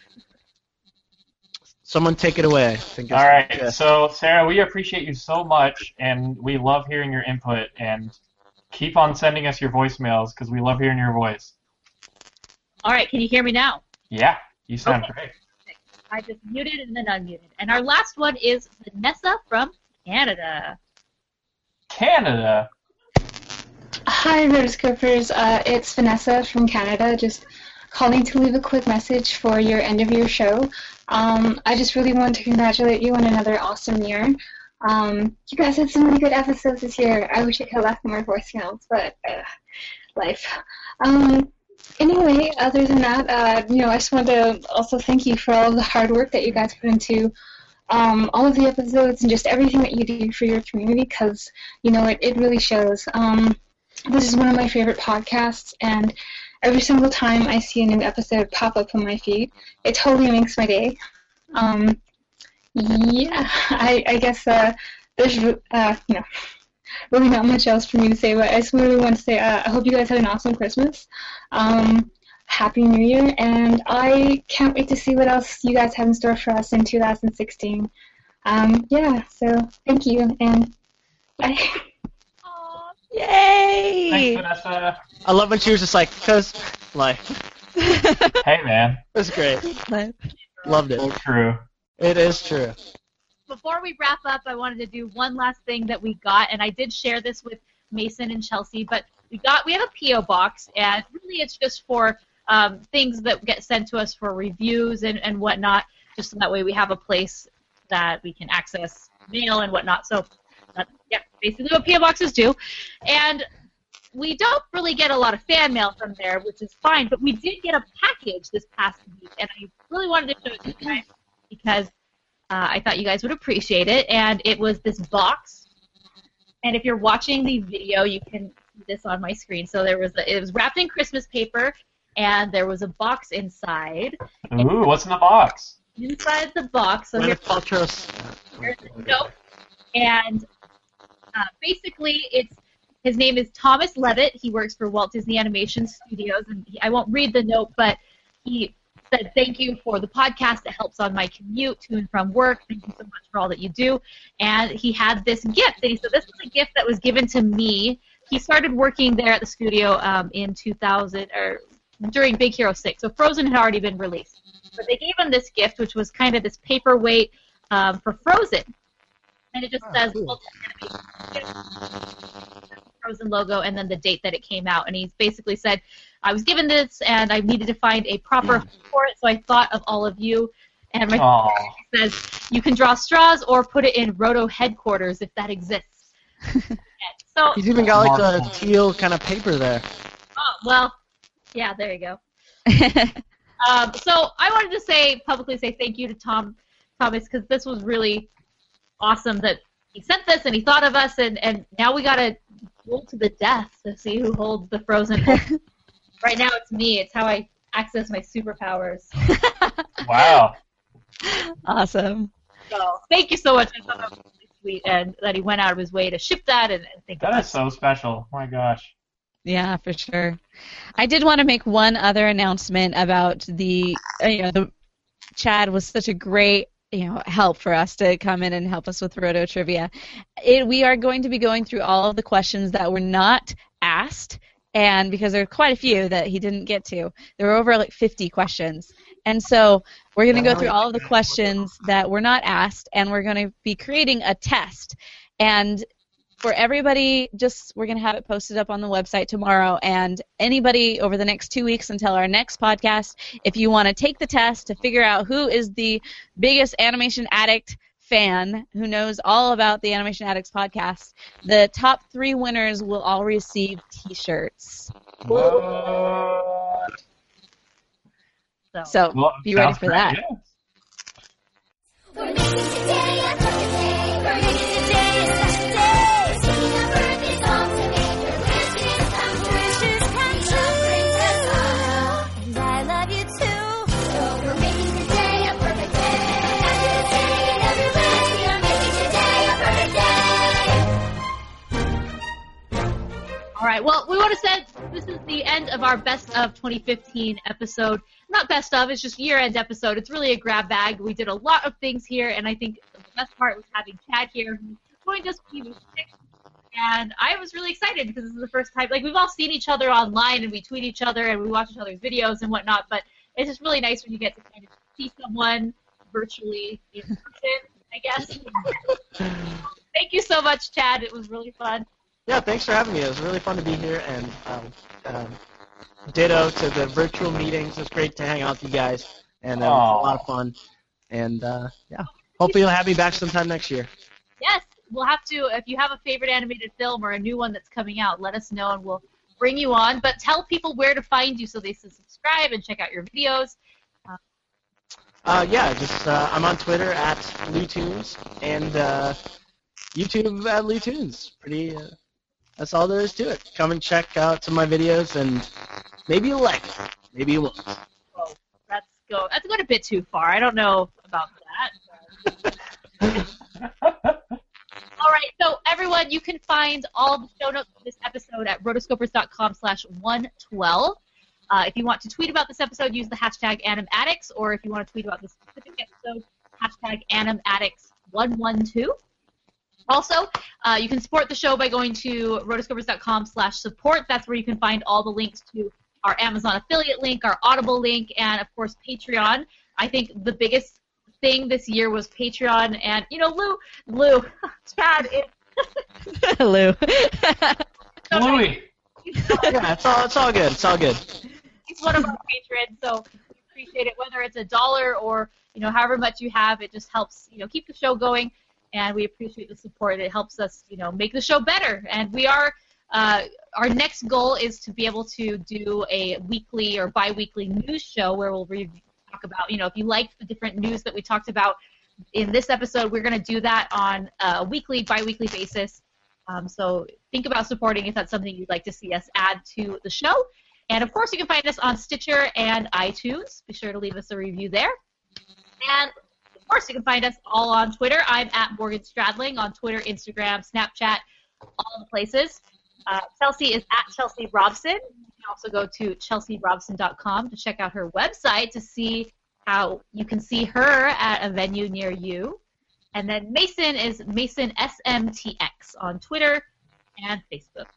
Someone take it away. I think All right, yeah. So Sarah, we appreciate you so much, and we love hearing your input, and keep on sending us your voicemails, because we love hearing your voice. All right, can you hear me now? Yeah, you sound okay. great. I just muted and then unmuted. And our last one is Vanessa from Canada. Canada? Hi, Rotoscopers. Uh, it's Vanessa from Canada, just calling to leave a quick message for your end-of-year show. Um, I just really want to congratulate you on another awesome year. Um, you guys had so many good episodes this year. I wish I could have left more voicemails, but uh, life. Um, anyway, other than that, uh, you know, I just want to also thank you for all of the hard work that you guys put into Um, all of the episodes and just everything that you do for your community, because, you know, it, it really shows. Um, this is one of my favorite podcasts, and every single time I see a new episode pop up on my feed, it totally makes my day. Um, yeah, I, I guess uh, there's, uh, you know, really not much else for me to say, but I just really want to say uh, I hope you guys had an awesome Christmas. Um, Happy New Year, and I can't wait to see what else you guys have in store for us in two thousand sixteen. Um, yeah, so thank you, and bye. Yay! Thanks, Vanessa. I love when she was just like, cause like. Hey, man. It was great. Loved it. So true. It is true. Before we wrap up, I wanted to do one last thing that we got, and I did share this with Mason and Chelsea, but we got we have a P O box, and really it's just for um, things that get sent to us for reviews and, and whatnot, just so that way we have a place that we can access mail and whatnot. So, that's, yeah, basically what P O boxes do. And we don't really get a lot of fan mail from there, which is fine, but we did get a package this past week, and I really wanted to show it to you guys because uh, I thought you guys would appreciate it. And it was this box, and if you're watching the video, you can see this on my screen. So there was a, it was wrapped in Christmas paper, and there was a box inside. Ooh, what's in the box? Inside the box, so here's, here's the note, and uh, basically it's his name is Thomas Levitt. He works for Walt Disney Animation Studios, and he, I won't read the note, but he said, thank you for the podcast. It helps on my commute to and from work. Thank you so much for all that you do. And he had this gift, and he said, this was a gift that was given to me. He started working there at the studio um, in two thousand, or during Big Hero six, so Frozen had already been released. But they gave him this gift, which was kind of this paperweight um, for Frozen. And it just oh, says cool. Frozen logo and then the date that it came out. And he's basically said, I was given this and I needed to find a proper home for it, so I thought of all of you. And my says, you can draw straws or put it in Roto headquarters if that exists. So he's even got like the teal kind of paper there. Oh, well, yeah, there you go. um, so I wanted to say, publicly say thank you to Tom Thomas, because this was really awesome that he sent this and he thought of us, and, and now we got to duel to the death to see who holds the Frozen. Right now it's me. It's how I access my superpowers. Wow. Awesome. So thank you so much. I thought that was really sweet, and that he went out of his way to ship that and, and think that is so special. Oh my gosh. Yeah, for sure. I did want to make one other announcement about the, uh, you know, the Chad was such a great, you know, help for us to come in and help us with Roto Trivia. It, we are going to be going through all of the questions that were not asked, and because there are quite a few that he didn't get to. There were over like fifty questions. And so we're going to go through all of the questions that were not asked, and we're going to be creating a test. And for everybody, just we're going to have it posted up on the website tomorrow, and anybody over the next two weeks until our next podcast, if you want to take the test to figure out who is the biggest Animation Addict fan who knows all about the Animation Addicts podcast, the top three winners will all receive T-shirts. What? So, so well, be ready for great, that. Yeah. We're making today a perfect day. We're making today a special day. Singing our birthday song to make your wishes come true. Wishes come true. And I love you too. So we're making today a perfect day. Happy to sing in every way. We are making today a perfect day. All right. Well, we want to say this is the end of our Best of twenty fifteen episode. Not best of, it's just year-end episode. It's really a grab bag. We did a lot of things here, and I think the best part was having Chad here, who joined us when he was sick. And I was really excited because this is the first time. Like, we've all seen each other online, and we tweet each other, and we watch each other's videos and whatnot, but it's just really nice when you get to kind of see someone virtually in person, I guess. Thank you so much, Chad. It was really fun. Yeah, thanks for having me. It was really fun to be here, and um, um, ditto to the virtual meetings. It's great to hang out with you guys, and uh, it was a lot of fun. And uh, yeah, hopefully you'll have me back sometime next year. Yes, we'll have to. If you have a favorite animated film or a new one that's coming out, let us know, and we'll bring you on. But tell people where to find you so they can subscribe and check out your videos. Uh, uh, yeah, just uh, I'm on Twitter at LouTunes, and uh, YouTube at LouTunes. Pretty. Uh, that's all there is to it. Come and check out some of my videos, and maybe you'll like it. Maybe you won't. Oh, that's go. That's going a bit too far. I don't know about that. All right, so everyone, you can find all the show notes for this episode at rotoscopers dot com slash one twelve. Uh, if you want to tweet about this episode, use the hashtag AnimAddicts, or if you want to tweet about this specific episode, hashtag AnimAddicts one one two. Also, uh, you can support the show by going to rotoscopers.com slash support. That's where you can find all the links to our Amazon affiliate link, our Audible link, and, of course, Patreon. I think the biggest thing this year was Patreon, and, you know, Lou, Lou, Chad, it... Lou. Louie. Yeah, it's all, it's all good. It's all good. He's one of our patrons, so we appreciate it. Whether it's a dollar or, you know, however much you have, it just helps, you know, keep the show going, and we appreciate the support. It helps us, you know, make the show better, and we are... Uh, our next goal is to be able to do a weekly or bi-weekly news show where we'll re- talk about, you know, if you liked the different news that we talked about in this episode, we're going to do that on a weekly, bi-weekly basis. Um, so think about supporting if that's something you'd like to see us add to the show. And, of course, you can find us on Stitcher and iTunes. Be sure to leave us a review there. And, of course, you can find us all on Twitter. I'm at Morgan Stradling on Twitter, Instagram, Snapchat, all the places. Uh, Chelsea is at Chelsea Robson. You can also go to chelsea robson dot com to check out her website to see how you can see her at a venue near you. And then Mason is Mason S M T X on Twitter and Facebook.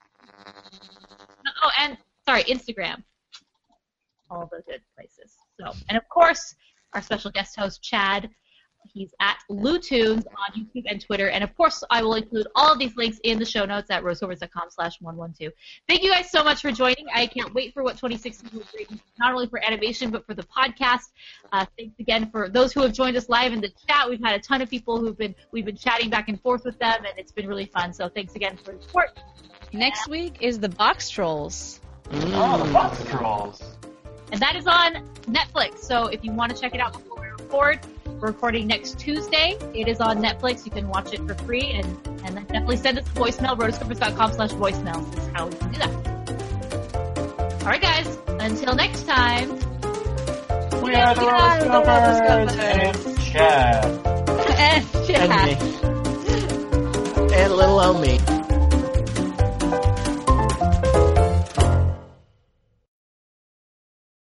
Oh, and, sorry, Instagram. All the good places. So, and, of course, our special guest host, Chad. He's at LouTunes on YouTube and Twitter. And, of course, I will include all of these links in the show notes at rotoscopers.com slash 112. Thank you guys so much for joining. I can't wait for what twenty sixteen will bring, not only for animation, but for the podcast. Uh, thanks again for those who have joined us live in the chat. We've had a ton of people who've been, we've been chatting back and forth with them, and it's been really fun. So thanks again for the support. Next week is the Box Trolls. Oh, the Box Trolls. And that is on Netflix. So if you want to check it out before we record, we're recording next Tuesday. It is on Netflix. You can watch it for free, and, and then definitely send us a voicemail, rotoscopers.com slash voicemails is how you can do that. All right, guys. Until next time. We are the Rotoscopers and Chad. And Chad. And me. And little old me.